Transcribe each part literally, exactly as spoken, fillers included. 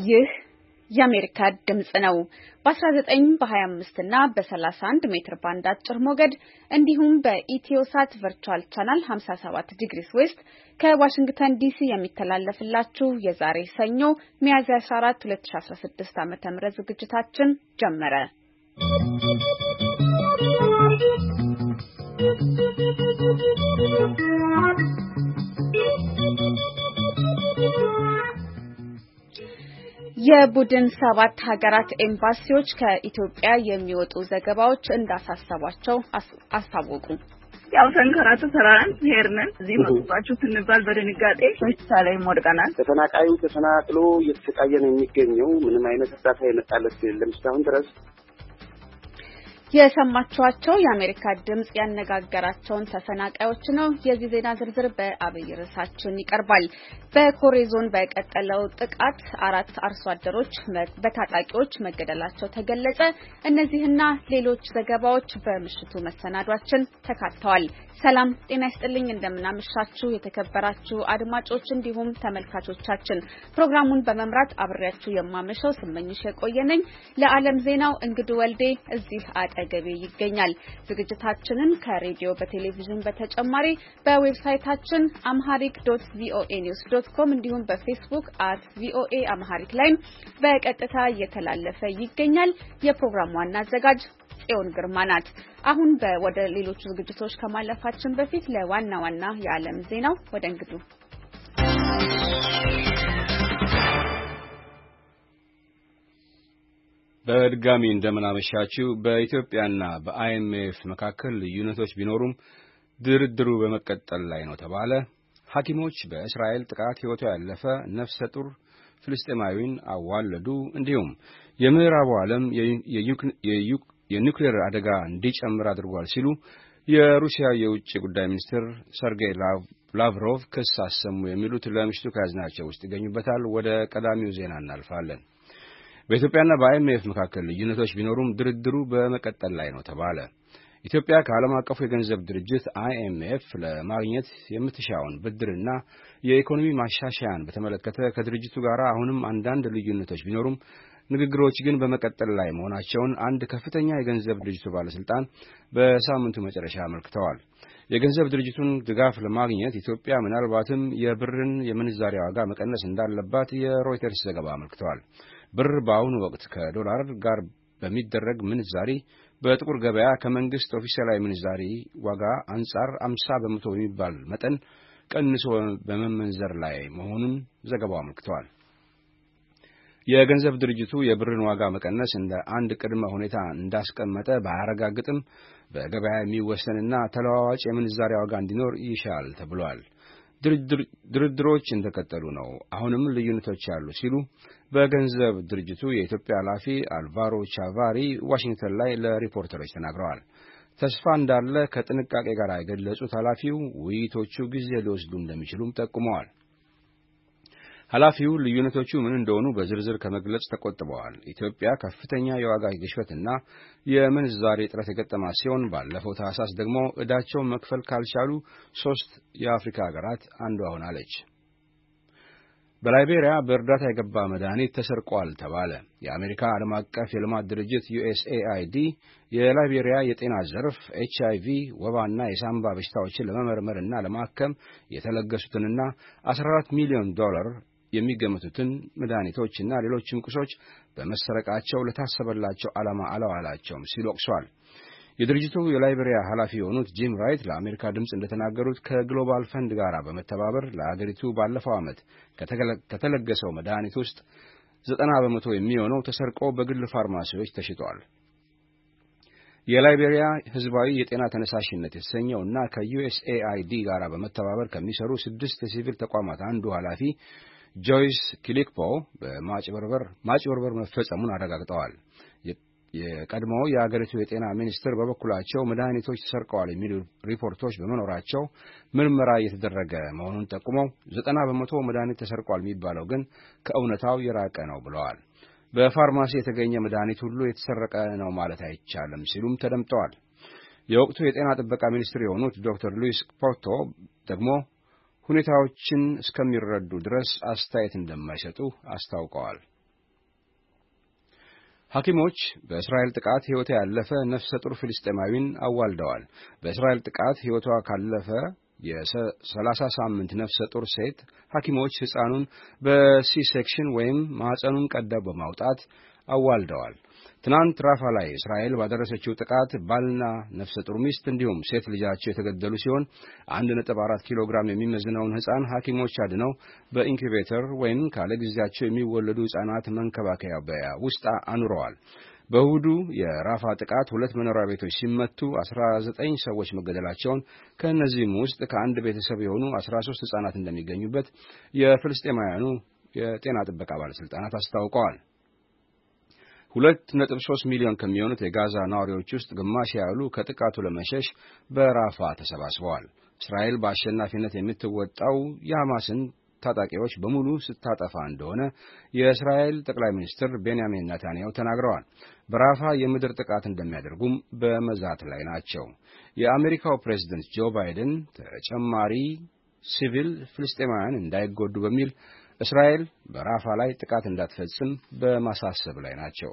ይህ የአሜሪካ ድምጽ ነው። በ19 በ25 እና በ31 ሜትር ባንድ አጭር ሞገድ እንዲሁም በኢትዮሳት ቨርቹዋል ቻናል ሃምሳ ሰባት ዲግሪስ ዌስት ከዋሽንግተን ዲሲ የሚተላለፍላችሁ የዛሬ ሰኞ ሚያዝያ አስራ አራት ሁለት ሺህ አስራ ስድስት ዓ.ም ዝግጅታችን ጀመረ። የቡድን ሰባት ሀገራት ኤምባሲዎች ከኢትዮጵያ የሚወጡ ዘገባዎች እንዳሳሰቧቸው አስታወቁ። ያው ተንከራተ ተራራን ሄርነን እዚህ መጥቷችሁ ትንባል በድንጋጤ ሆስፒታል ላይ ሞድቀናል። ተፈናቃዩ ተፈናቅሎ እየተሰቃየ ነው የሚገኘው። ምንም አይነት እርዳታ የመጣለት የለም እስካሁን ድረስ። የሰማችኋቸው የአሜሪካ ድምጽ ያነጋገራቸውን ተፈናቃዮች ነው። የዚህ ዜና ዝርዝር በአብይ ርዕሳችን ይቀርባል። በኮሬ ዞን በቀጠለው ጥቃት አራት አርሶ አደሮች በታጣቂዎች መገደላቸው ተገለጸ። እነዚህና ሌሎች ዘገባዎች በምሽቱ መሰናዷችን ተካተዋል። ሰላም ጤና ይስጥልኝ፣ እንደምናመሻችሁ የተከበራችሁ አድማጮች እንዲሁም ተመልካቾቻችን። ፕሮግራሙን በመምራት አብሬያችሁ የማመሸው ስመኝሽ የቆየነኝ። ለዓለም ዜናው እንግዱ ወልዴ እዚህ አጠገቤ ይገኛል። ዝግጅታችንን ከሬዲዮ በቴሌቪዥን በተጨማሪ በዌብሳይታችን አምሃሪክ ዶት ቪኦኤ ኒውስ ዶት ኮም እንዲሁም በፌስቡክ አት ቪኦኤ አምሃሪክ ላይ በቀጥታ እየተላለፈ ይገኛል። የፕሮግራሙ ዋና አዘጋጅ ጽዮን ግርማ ናት። አሁን ወደ ሌሎች ዝግጅቶች ከማለፋችን በፊት ለዋና ዋና የዓለም ዜናው ወደ እንግዱ። በድጋሚ እንደምናመሻችሁ። በኢትዮጵያና በአይኤምኤፍ መካከል ልዩነቶች ቢኖሩም ድርድሩ በመቀጠል ላይ ነው ተባለ። ሐኪሞች በእስራኤል ጥቃት ሕይወቱ ያለፈ ነፍሰ ጡር ፍልስጤማዊን አዋለዱ። እንዲሁም የምዕራቡ ዓለም የኒውክሌር አደጋ እንዲጨምር አድርጓል ሲሉ የሩሲያ የውጭ ጉዳይ ሚኒስትር ሰርጌይ ላቭሮቭ ክስ አሰሙ። የሚሉት ለምሽቱ ከያዝናቸው ውስጥ ይገኙበታል። ወደ ቀዳሚው ዜና እናልፋለን። በኢትዮጵያና በአይኤምኤፍ መካከል ልዩነቶች ቢኖሩም ድርድሩ በመቀጠል ላይ ነው ተባለ። ኢትዮጵያ ከዓለም አቀፉ የገንዘብ ድርጅት አይኤምኤፍ ለማግኘት የምትሻውን ብድርና የኢኮኖሚ ማሻሻያን በተመለከተ ከድርጅቱ ጋር አሁንም አንዳንድ ልዩነቶች ቢኖሩም ንግግሮች ግን በመቀጠል ላይ መሆናቸውን አንድ ከፍተኛ የገንዘብ ድርጅቱ ባለስልጣን በሳምንቱ መጨረሻ አመልክተዋል። የገንዘብ ድርጅቱን ድጋፍ ለማግኘት ኢትዮጵያ ምናልባትም የብርን የምንዛሪ ዋጋ መቀነስ እንዳለባት የሮይተርስ ዘገባ አመልክተዋል። ብር በአሁኑ ወቅት ከዶላር ጋር በሚደረግ ምንዛሪ በጥቁር ገበያ ከመንግስት ኦፊሴላዊ ምንዛሪ ዋጋ አንጻር አምሳ በመቶ በሚባል መጠን ቀንሶ በመመንዘር ላይ መሆኑን ዘገባው አመልክተዋል። የገንዘብ ድርጅቱ የብርን ዋጋ መቀነስ እንደ አንድ ቅድመ ሁኔታ እንዳስቀመጠ ባያረጋግጥም በገበያ የሚወሰንና ተለዋዋጭ የምንዛሪ ዋጋ እንዲኖር ይሻል ተብሏል። ድርድሮች እንደቀጠሉ ነው፣ አሁንም ልዩነቶች አሉ ሲሉ በገንዘብ ድርጅቱ የኢትዮጵያ ኃላፊ አልቫሮ ቻቫሪ ዋሽንግተን ላይ ለሪፖርተሮች ተናግረዋል። ተስፋ እንዳለ ከጥንቃቄ ጋር የገለጹት ኃላፊው ውይይቶቹ ጊዜ ሊወስዱ እንደሚችሉም ጠቁመዋል። ኃላፊው ልዩነቶቹ ምን እንደሆኑ በዝርዝር ከመግለጽ ተቆጥበዋል። ኢትዮጵያ ከፍተኛ የዋጋ ግሽበትና የምንዛሬ እጥረት የገጠማት ሲሆን ባለፈው ታህሳስ ደግሞ ዕዳቸውን መክፈል ካልቻሉ ሶስት የአፍሪካ ሀገራት አንዷ ሆናለች። በላይቤሪያ በእርዳታ የገባ መድኃኒት ተሰርቋል ተባለ። የአሜሪካ ዓለም አቀፍ የልማት ድርጅት ዩኤስኤአይዲ የላይቤሪያ የጤና ዘርፍ ኤች አይ ቪ፣ ወባና የሳምባ በሽታዎችን ለመመርመርና ለማከም የተለገሱትንና አስራ አራት ሚሊዮን ዶላር የሚገመቱትን መድኃኒቶችና ሌሎችም ቁሶች በመሰረቃቸው ለታሰበላቸው ዓላማ አላዋላቸውም ሲል ወቅሷል። የድርጅቱ የላይቤሪያ ኃላፊ የሆኑት ጂም ራይት ለአሜሪካ ድምፅ እንደተናገሩት ከግሎባል ፈንድ ጋር በመተባበር ለአገሪቱ ባለፈው ዓመት ከተለገሰው መድኃኒት ውስጥ ዘጠና በመቶ የሚሆነው ተሰርቆ በግል ፋርማሲዎች ተሽጧል። የላይቤሪያ ሕዝባዊ የጤና ተነሳሽነት የተሰኘውና ከዩኤስኤአይዲ ጋር በመተባበር ከሚሰሩ ስድስት የሲቪል ተቋማት አንዱ ኃላፊ ጆይስ ኪሊክፖ በማጭበርበር ማጭበርበር መፈጸሙን አረጋግጠዋል። የቀድሞው የአገሪቱ የጤና ሚኒስትር በበኩላቸው መድኃኒቶች ተሰርቀዋል የሚሉ ሪፖርቶች በመኖራቸው ምርመራ እየተደረገ መሆኑን ጠቁመው ዘጠና በመቶ መድኃኒት ተሰርቋል የሚባለው ግን ከእውነታው የራቀ ነው ብለዋል። በፋርማሲ የተገኘ መድኃኒት ሁሉ የተሰረቀ ነው ማለት አይቻልም ሲሉም ተደምጠዋል። የወቅቱ የጤና ጥበቃ ሚኒስትር የሆኑት ዶክተር ሉዊስ ፖርቶ ደግሞ ሁኔታዎችን እስከሚረዱ ድረስ አስተያየት እንደማይሰጡ አስታውቀዋል። ሐኪሞች በእስራኤል ጥቃት ሕይወቷ ያለፈ ነፍሰ ጡር ፍልስጤማዊን አዋልደዋል። በእስራኤል ጥቃት ሕይወቷ ካለፈ የሰላሳ ሳምንት ነፍሰ ጡር ሴት ሐኪሞች ሕፃኑን በሲ ሴክሽን ወይም ማህፀኑን ቀደው በማውጣት አዋልደዋል። ትናንት ራፋ ላይ እስራኤል ባደረሰችው ጥቃት ባልና ነፍሰ ጡር ሚስት እንዲሁም ሴት ልጃቸው የተገደሉ ሲሆን አንድ ነጥብ አራት ኪሎ ግራም የሚመዝነውን ሕፃን ሐኪሞች አድነው በኢንኩቤተር ወይም ካለ ጊዜያቸው የሚወለዱ ሕፃናት መንከባከያ ውስጥ አኑረዋል። በእሁዱ የራፋ ጥቃት ሁለት መኖሪያ ቤቶች ሲመቱ አስራ ዘጠኝ ሰዎች መገደላቸውን ከእነዚህም ውስጥ ከአንድ ቤተሰብ የሆኑ አስራ ሶስት ሕፃናት እንደሚገኙበት የፍልስጤማውያኑ የጤና ጥበቃ ባለስልጣናት አስታውቀዋል። ሁለት ነጥብ ሶስት ሚሊዮን ከሚሆኑት የጋዛ ነዋሪዎች ውስጥ ግማሽ ያህሉ ከጥቃቱ ለመሸሽ በራፋ ተሰባስበዋል። እስራኤል በአሸናፊነት የምትወጣው የሐማስን ታጣቂዎች በሙሉ ስታጠፋ እንደሆነ የእስራኤል ጠቅላይ ሚኒስትር ቤንያሚን ኔታንያሁ ተናግረዋል። በራፋ የምድር ጥቃት እንደሚያደርጉም በመዛት ላይ ናቸው። የአሜሪካው ፕሬዝዳንት ጆ ባይደን ተጨማሪ ሲቪል ፍልስጤማውያን እንዳይጎዱ በሚል እስራኤል በራፋ ላይ ጥቃት እንዳትፈጽም በማሳሰብ ላይ ናቸው።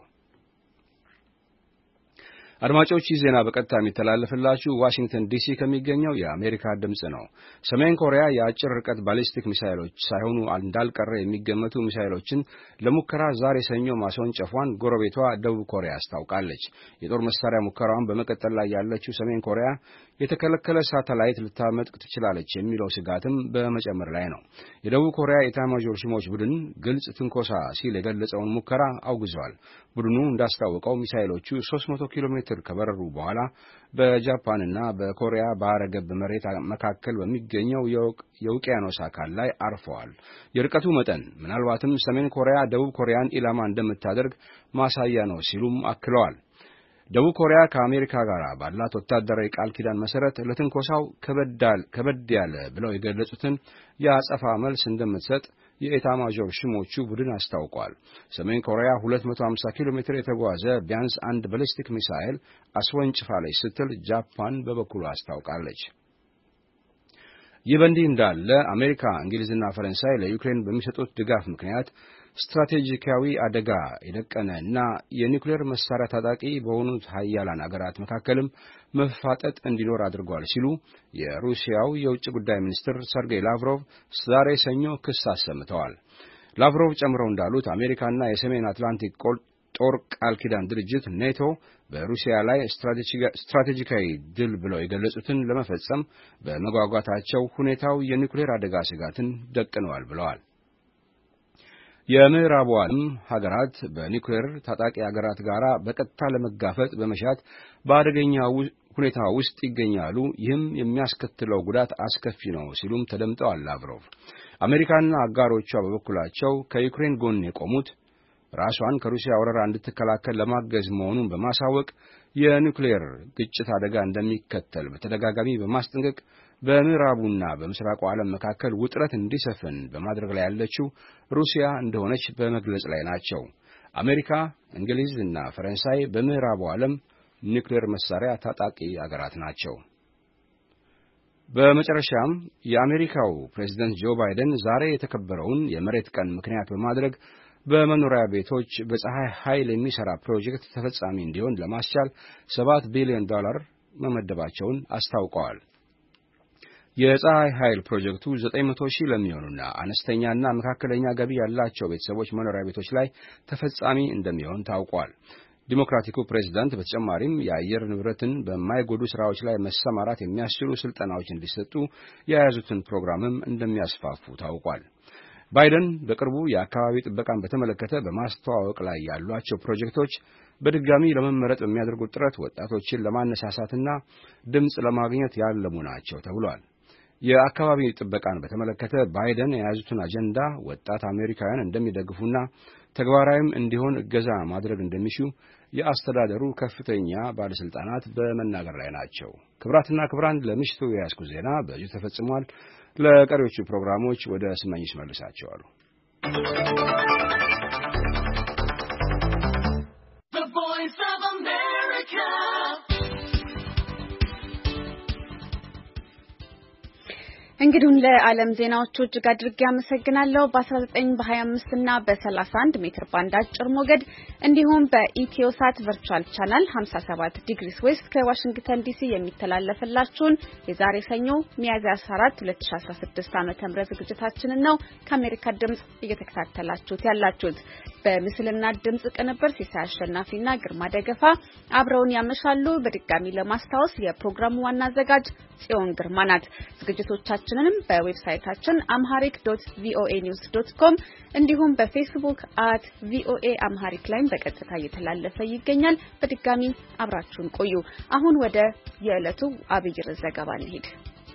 አድማጮች ይህ ዜና በቀጥታ የሚተላለፍላችሁ ዋሽንግተን ዲሲ ከሚገኘው የአሜሪካ ድምጽ ነው። ሰሜን ኮሪያ የአጭር ርቀት ባሊስቲክ ሚሳይሎች ሳይሆኑ እንዳልቀረ የሚገመቱ ሚሳይሎችን ለሙከራ ዛሬ ሰኞ ማስወንጨፏን ጎረቤቷ ደቡብ ኮሪያ አስታውቃለች። የጦር መሳሪያ ሙከራውን በመቀጠል ላይ ያለችው ሰሜን ኮሪያ የተከለከለ ሳተላይት ልታመጥቅ ትችላለች የሚለው ስጋትም በመጨመር ላይ ነው። የደቡብ ኮሪያ የኤታማዦር ሹሞች ቡድን ግልጽ ትንኮሳ ሲል የገለጸውን ሙከራ አውግዟል። ቡድኑ እንዳስታወቀው ሚሳይሎቹ ሶስት መቶ ኪሎ ሜትር ከበረሩ በኋላ በጃፓንና በኮሪያ ባህረ ገብ መሬት መካከል በሚገኘው የውቅያኖስ አካል ላይ አርፈዋል። የርቀቱ መጠን ምናልባትም ሰሜን ኮሪያ ደቡብ ኮሪያን ኢላማ እንደምታደርግ ማሳያ ነው ሲሉም አክለዋል። ደቡብ ኮሪያ ከአሜሪካ ጋር ባላት ወታደራዊ ቃል ኪዳን መሰረት ለትንኮሳው ከበድ ያለ ብለው የገለጹትን የአጸፋ መልስ እንደምትሰጥ የኤታማዦር ሹሞቹ ቡድን አስታውቋል። ሰሜን ኮሪያ ሁለት መቶ ሃምሳ ኪሎ ሜትር የተጓዘ ቢያንስ አንድ ባሊስቲክ ሚሳኤል አስወንጭፋለች ስትል ጃፓን በበኩሉ አስታውቃለች። ይህ በእንዲህ እንዳለ አሜሪካ፣ እንግሊዝና ፈረንሳይ ለዩክሬን በሚሰጡት ድጋፍ ምክንያት ስትራቴጂካዊ አደጋ የደቀነ እና የኒውክሌር መሳሪያ ታጣቂ በሆኑት ሀያላን አገራት መካከልም መፋጠጥ እንዲኖር አድርጓል ሲሉ የሩሲያው የውጭ ጉዳይ ሚኒስትር ሰርጌይ ላቭሮቭ ዛሬ ሰኞ ክስ አሰምተዋል። ላቭሮቭ ጨምረው እንዳሉት አሜሪካና የሰሜን አትላንቲክ ጦር ቃል ኪዳን ድርጅት ኔቶ በሩሲያ ላይ ስትራቴጂካዊ ድል ብለው የገለጹትን ለመፈጸም በመጓጓታቸው ሁኔታው የኒውክሌር አደጋ ስጋትን ደቅነዋል ብለዋል። የምዕራቡ ዓለም ሀገራት በኒውክሌር ታጣቂ ሀገራት ጋር በቀጥታ ለመጋፈጥ በመሻት በአደገኛ ሁኔታ ውስጥ ይገኛሉ። ይህም የሚያስከትለው ጉዳት አስከፊ ነው ሲሉም ተደምጠዋል ላቭሮቭ። አሜሪካና አጋሮቿ በበኩላቸው ከዩክሬን ጎን የቆሙት ራሷን ከሩሲያ ወረራ እንድትከላከል ለማገዝ መሆኑን በማሳወቅ የኒውክሌር ግጭት አደጋ እንደሚከተል በተደጋጋሚ በማስጠንቀቅ በምዕራቡና በምስራቁ ዓለም መካከል ውጥረት እንዲሰፍን በማድረግ ላይ ያለችው ሩሲያ እንደሆነች በመግለጽ ላይ ናቸው። አሜሪካ፣ እንግሊዝ እና ፈረንሳይ በምዕራቡ ዓለም ኒውክሌር መሳሪያ ታጣቂ አገራት ናቸው። በመጨረሻም የአሜሪካው ፕሬዝዳንት ጆ ባይደን ዛሬ የተከበረውን የመሬት ቀን ምክንያት በማድረግ በመኖሪያ ቤቶች በፀሐይ ኃይል የሚሰራ ፕሮጀክት ተፈጻሚ እንዲሆን ለማስቻል ሰባት ቢሊዮን ዶላር መመደባቸውን አስታውቀዋል። የፀሐይ ኃይል ፕሮጀክቱ ዘጠኝ መቶ ሺህ ለሚሆኑና አነስተኛና መካከለኛ ገቢ ያላቸው ቤተሰቦች መኖሪያ ቤቶች ላይ ተፈጻሚ እንደሚሆን ታውቋል። ዲሞክራቲኩ ፕሬዝዳንት በተጨማሪም የአየር ንብረትን በማይጎዱ ስራዎች ላይ መሰማራት የሚያስችሉ ስልጠናዎች እንዲሰጡ የያዙትን ፕሮግራምም እንደሚያስፋፉ ታውቋል። ባይደን በቅርቡ የአካባቢ ጥበቃን በተመለከተ በማስተዋወቅ ላይ ያሏቸው ፕሮጀክቶች በድጋሚ ለመመረጥ በሚያደርጉት ጥረት ወጣቶችን ለማነሳሳትና ድምጽ ለማግኘት ያለሙ ናቸው ተብሏል። የአካባቢ ጥበቃን በተመለከተ ባይደን የያዙትን አጀንዳ ወጣት አሜሪካውያን እንደሚደግፉና ተግባራዊም እንዲሆን እገዛ ማድረግ እንደሚሹ የአስተዳደሩ ከፍተኛ ባለስልጣናት በመናገር ላይ ናቸው። ክብራትና ክብራን ለምሽቱ የያዝኩት ዜና በዚሁ ተፈጽሟል። ለቀሪዎቹ ፕሮግራሞች ወደ ስመኝሽ መልሳቸዋለሁ። እንግዲህ ለዓለም ዜናዎቹ እጅግ አድርጌ አመሰግናለሁ። በ19 በ25 እና በ31 ሜትር ባንድ አጭር ሞገድ እንዲሁም በኢትዮሳት ቨርቹዋል ቻናል ሃምሳ ሰባት ዲግሪስ ዌስት ከዋሽንግተን ዲሲ የሚተላለፍላችሁን የዛሬ ሰኞ ሚያዝያ አስራ አራት ሁለት ሺህ አስራ ስድስት ዓመተ ምህረት ዝግጅታችንን ነው ከአሜሪካ ድምጽ እየተከታተላችሁት ያላችሁት። በምስልና ድምጽ ቅንብር ሲሳይ አሸናፊና ግርማ ደገፋ አብረውን ያመሻሉ። በድጋሚ ለማስታወስ የፕሮግራሙ ዋና አዘጋጅ ጽዮን ግርማ ናት። ዝግጅቶቻችንንም በዌብሳይታችን amharic dot voa news dot com እንዲሁም በፌስቡክ at voa amharic ላይ በቀጥታ እየተላለፈ ይገኛል። በድጋሚ አብራችሁን ቆዩ። አሁን ወደ የዕለቱ አብይ ርዕስ ዘገባ እንሂድ።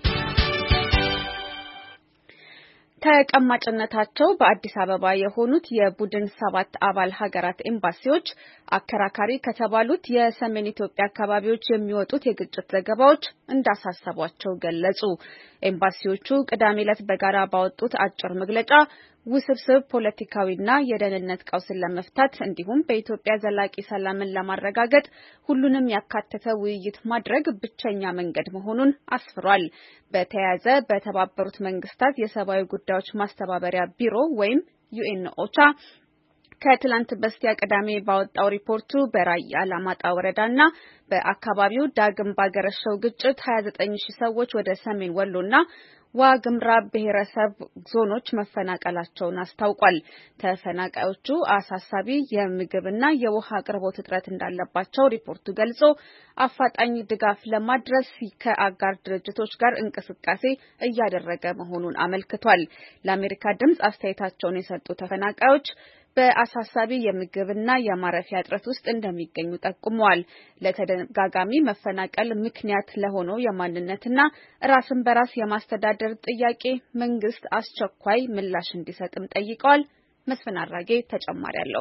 ተቀማጭነታቸው በአዲስ አበባ የሆኑት የቡድን ሰባት አባል ሀገራት ኤምባሲዎች አከራካሪ ከተባሉት የሰሜን ኢትዮጵያ አካባቢዎች የሚወጡት የግጭት ዘገባዎች እንዳሳሰቧቸው ገለጹ። ኤምባሲዎቹ ቅዳሜ ዕለት በጋራ ባወጡት አጭር መግለጫ ውስብስብ ፖለቲካዊና የደህንነት ቀውስን ለመፍታት እንዲሁም በኢትዮጵያ ዘላቂ ሰላምን ለማረጋገጥ ሁሉንም ያካተተ ውይይት ማድረግ ብቸኛ መንገድ መሆኑን አስፍሯል። በተያያዘ በተባበሩት መንግስታት የሰብአዊ ጉዳዮች ማስተባበሪያ ቢሮ ወይም ዩኤን ኦቻ ከትላንት በስቲያ ቅዳሜ ባወጣው ሪፖርቱ በራያ አላማጣ ወረዳና በአካባቢው ዳግም ባገረሸው ግጭት ሀያ ዘጠኝ ሺህ ሰዎች ወደ ሰሜን ወሎና ዋግምራ ብሔረሰብ ዞኖች መፈናቀላቸውን አስታውቋል። ተፈናቃዮቹ አሳሳቢ የምግብና የውሃ አቅርቦት እጥረት እንዳለባቸው ሪፖርቱ ገልጾ አፋጣኝ ድጋፍ ለማድረስ ከአጋር ድርጅቶች ጋር እንቅስቃሴ እያደረገ መሆኑን አመልክቷል። ለአሜሪካ ድምጽ አስተያየታቸውን የሰጡ ተፈናቃዮች በአሳሳቢ የምግብና የማረፊያ እጥረት ውስጥ እንደሚገኙ ጠቁመዋል። ለተደጋጋሚ መፈናቀል ምክንያት ለሆነው የማንነትና ራስን በራስ የማስተዳደር ጥያቄ መንግስት አስቸኳይ ምላሽ እንዲሰጥም ጠይቀዋል። መስፍን አራጌ ተጨማሪ አለው።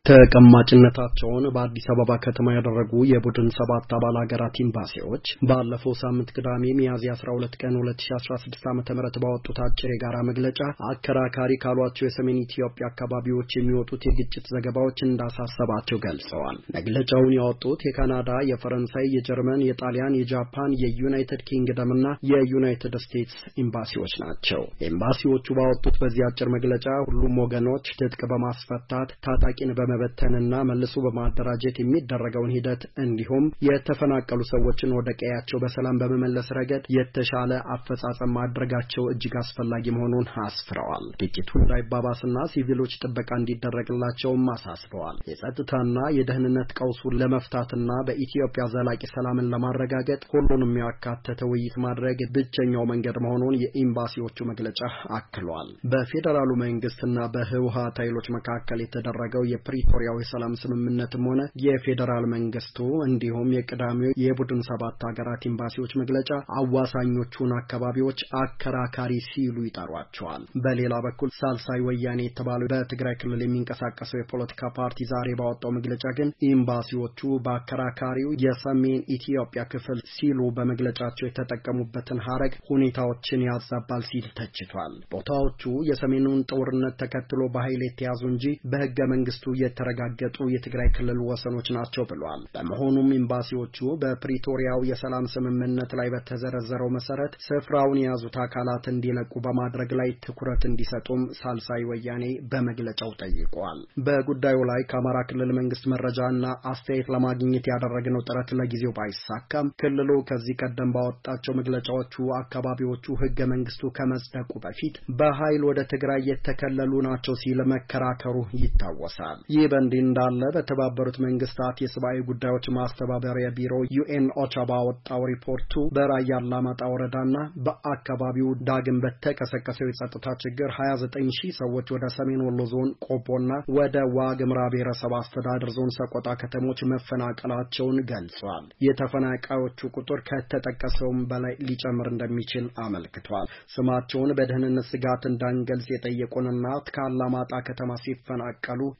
ተቀማጭነታቸውን በአዲስ አበባ ከተማ ያደረጉ የቡድን ሰባት አባል ሀገራት ኤምባሲዎች ባለፈው ሳምንት ቅዳሜ ሚያዝያ አስራ ሁለት ቀን ሁለት ሺህ አስራ ስድስት ዓመተ ምህረት ባወጡት አጭር የጋራ መግለጫ አከራካሪ ካሏቸው የሰሜን ኢትዮጵያ አካባቢዎች የሚወጡት የግጭት ዘገባዎች እንዳሳሰባቸው ገልጸዋል። መግለጫውን ያወጡት የካናዳ፣ የፈረንሳይ፣ የጀርመን፣ የጣሊያን፣ የጃፓን፣ የዩናይትድ ኪንግደም እና የዩናይትድ ስቴትስ ኤምባሲዎች ናቸው። ኤምባሲዎቹ ባወጡት በዚህ አጭር መግለጫ ሁሉም ወገኖች ትጥቅ በማስፈታት ታጣቂን በመ በተንና መልሶ በማደራጀት የሚደረገውን ሂደት እንዲሁም የተፈናቀሉ ሰዎችን ወደ ቀያቸው በሰላም በመመለስ ረገድ የተሻለ አፈጻጸም ማድረጋቸው እጅግ አስፈላጊ መሆኑን አስፍረዋል። ግጭቱ እንዳይባባስና ሲቪሎች ጥበቃ እንዲደረግላቸውም አሳስበዋል። የጸጥታና የደህንነት ቀውሱን ለመፍታትና በኢትዮጵያ ዘላቂ ሰላምን ለማረጋገጥ ሁሉንም ያካተተ ውይይት ማድረግ ብቸኛው መንገድ መሆኑን የኤምባሲዎቹ መግለጫ አክሏል። በፌዴራሉ መንግስትና በህወሓት ኃይሎች መካከል የተደረገው የፕሪ ፕሪቶሪያው የሰላም ስምምነትም ሆነ የፌዴራል መንግስቱ እንዲሁም የቅዳሜው የቡድን ሰባት ሀገራት ኤምባሲዎች መግለጫ አዋሳኞቹን አካባቢዎች አከራካሪ ሲሉ ይጠሯቸዋል። በሌላ በኩል ሳልሳይ ወያኔ የተባለው በትግራይ ክልል የሚንቀሳቀሰው የፖለቲካ ፓርቲ ዛሬ ባወጣው መግለጫ ግን ኤምባሲዎቹ በአከራካሪው የሰሜን ኢትዮጵያ ክፍል ሲሉ በመግለጫቸው የተጠቀሙበትን ሀረግ ሁኔታዎችን ያዛባል ሲል ተችቷል። ቦታዎቹ የሰሜኑን ጦርነት ተከትሎ በኃይል የተያዙ እንጂ በህገ መንግስቱ የተረጋገጡ የትግራይ ክልል ወሰኖች ናቸው ብሏል። በመሆኑም ኤምባሲዎቹ በፕሪቶሪያው የሰላም ስምምነት ላይ በተዘረዘረው መሰረት ስፍራውን የያዙት አካላት እንዲለቁ በማድረግ ላይ ትኩረት እንዲሰጡም ሳልሳይ ወያኔ በመግለጫው ጠይቋል። በጉዳዩ ላይ ከአማራ ክልል መንግስት መረጃና አስተያየት ለማግኘት ያደረግነው ጥረት ለጊዜው ባይሳካም ክልሉ ከዚህ ቀደም ባወጣቸው መግለጫዎቹ አካባቢዎቹ ህገ መንግስቱ ከመጽደቁ በፊት በኃይል ወደ ትግራይ የተከለሉ ናቸው ሲል መከራከሩ ይታወሳል። ይህ በእንዲህ እንዳለ በተባበሩት መንግስታት የሰብአዊ ጉዳዮች ማስተባበሪያ ቢሮ ዩኤን ኦቻ ባወጣው ሪፖርቱ በራያ አላማጣ ወረዳና በአካባቢው ዳግም በተቀሰቀሰው የጸጥታ ችግር ሀያ ዘጠኝ ሺህ ሰዎች ወደ ሰሜን ወሎ ዞን ቆቦና ወደ ዋግምራ ብሔረሰብ አስተዳደር ዞን ሰቆጣ ከተሞች መፈናቀላቸውን ገልጿል። የተፈናቃዮቹ ቁጥር ከተጠቀሰውም በላይ ሊጨምር እንደሚችል አመልክቷል። ስማቸውን በደህንነት ስጋት እንዳንገልጽ የጠየቁንና ከአላማጣ ከተማ ሲፈናቀሉ የዘጠኝ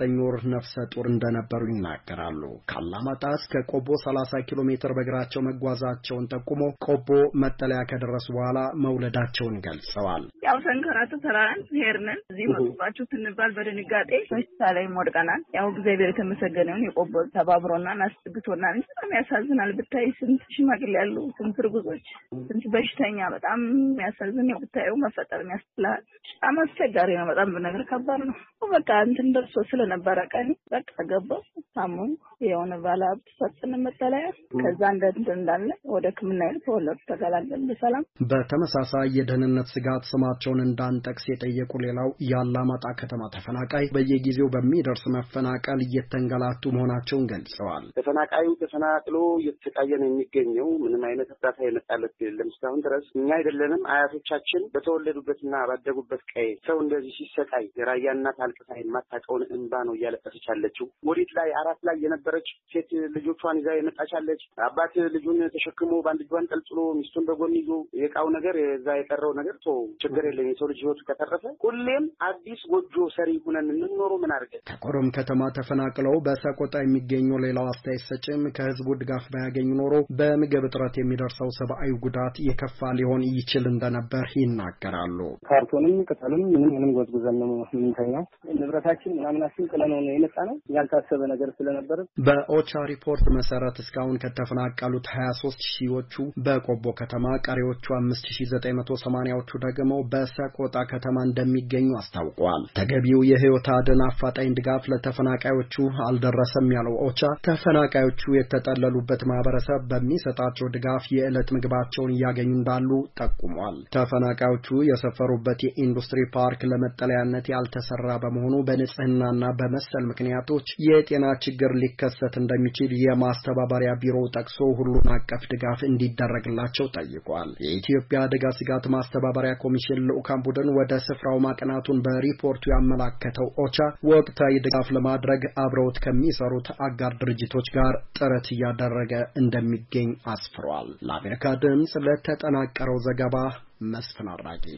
የዘጠኝ ወር ነፍሰ ጡር እንደነበሩ ይናገራሉ። ካላማጣ እስከ ቆቦ ሰላሳ ኪሎ ሜትር በእግራቸው መጓዛቸውን ጠቁሞ ቆቦ መጠለያ ከደረሱ በኋላ መውለዳቸውን ገልጸዋል። ያው ሰንከራቱ ተራራን ሄርነን እዚህ መጥባችሁ ትንባል በድንጋጤ ሆስፒታል ላይ ወድቀናል። ያው እግዚአብሔር የተመሰገነውን የቆቦ ተባብሮና ናስጥግቶና በጣም ያሳዝናል። ብታይ ስንት ሽማግሌ ያሉ ስንት ርጉዞች ስንት በሽተኛ በጣም ያሳዝን ነው። ብታዩ መፈጠር የሚያስችላል በጣም አስቸጋሪ ነው። በጣም በነገር ከባድ ነው። በቃ እንትን ደርሶ ስለነበረ ቀን በቃ ገባው ታሙ የሆነ ባለሀብት ሰጥን መጠለያ ከዛ እንደንት እንዳለ ወደ ሕክምና ይል ተወለዱ ተገላገሉ በሰላም። በተመሳሳይ የደህንነት ስጋት ስማቸውን እንዳንጠቅስ የጠየቁ ሌላው ያላማጣ ከተማ ተፈናቃይ በየጊዜው በሚደርስ መፈናቀል እየተንገላቱ መሆናቸውን ገልጸዋል። ተፈናቃዩ ተፈናቅሎ እየተሰቃየ ነው የሚገኘው። ምንም አይነት እርዳታ የመጣለት የለም እስካሁን ድረስ። እኛ አይደለንም አያቶቻችን በተወለዱበትና ባደጉበት ቀይ ሰው እንደዚህ ሲሰቃይ የራያ እናት አልቅሳ የማታውቀውን እንባ ነው እያለቀሰች ያለችው። ሞሪት ላይ አራት ላይ የነበረች ሴት ልጆቿን ይዛ የመጣቻለች። አባት ልጁን ተሸክሞ ባንድ እጇን ጠልጥሎ ሚስቱን በጎን ይዞ የቃው ነገር የዛ የቀረው ነገር ቶ ችግር የለም የሰው ልጅ ህይወቱ ከተረፈ ሁሌም አዲስ ጎጆ ሰሪ ሆነን እንኖረው ምን አድርገን። ከኮረም ከተማ ተፈናቅለው በሰቆጣ የሚገኙ ሌላው አስተያየት ሰጭም ከህዝቡ ድጋፍ ባያገኙ ኖሮ በምግብ እጥረት የሚደርሰው ሰብአዊ ጉዳት የከፋ ሊሆን ይችል እንደነበር ይናገራሉ። ካርቶንም ቅጠልም ምንም ምንም ጎዝጉዘን ነው የምንተኛው። ንብረታችን ምናምናችን ጥለነው ነው የመጣ ነው ያልታሰበ ነገር ስለነበር። በኦቻ ሪፖርት መሰረት እስካሁን ከተፈናቀሉት ሀያ ሦስት ሺዎቹ በቆቦ ከተማ፣ ቀሪዎቹ አምስት ሺህ ዘጠኝ መቶ ሰማንያዎቹ ደግሞ በሰቆጣ ከተማ እንደሚገኙ አስታውቀዋል። ተገቢው የህይወት አድን አፋጣኝ ድጋፍ ለተፈናቃዮቹ አልደረሰም ያለው ኦቻ ተፈናቃዮቹ የተጠለሉበት ማህበረሰብ በሚሰጣቸው ድጋፍ የዕለት ምግባቸውን እያገኙ እንዳሉ ጠቁሟል። ተፈናቃዮቹ የሰፈሩበት የኢንዱስትሪ ፓርክ ለመጠለያነት ያልተሰራ በመሆኑ በንጽህናና በመሰል ምክንያቶች የጤና ችግር ሊከሰት እንደሚችል የማስተባበሪያ ቢሮው ጠቅሶ ሁሉን አቀፍ ድጋፍ እንዲደረግላቸው ጠይቋል። የኢትዮጵያ አደጋ ስጋት ማስተባበሪያ ኮሚሽን ልዑካን ቡድን ወደ ስፍራው ማቅናቱን በሪፖርቱ ያመላከተው ኦቻ ወቅታዊ ድጋፍ ለማድረግ አብረውት ከሚሰሩት አጋር ድርጅቶች ጋር ጥረት እያደረገ እንደሚገኝ አስፍሯል። ለአሜሪካ ድምጽ ለተጠናቀረው ዘገባ መስፍን አራቂ።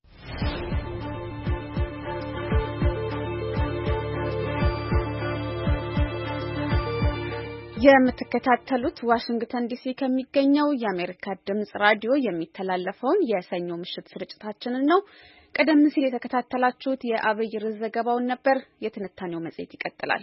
የምትከታተሉት ዋሽንግተን ዲሲ ከሚገኘው የአሜሪካ ድምጽ ራዲዮ የሚተላለፈውን የሰኞ ምሽት ስርጭታችንን ነው። ቀደም ሲል የተከታተላችሁት የአብይ ርዕስ ዘገባውን ነበር። የትንታኔው መጽሔት ይቀጥላል።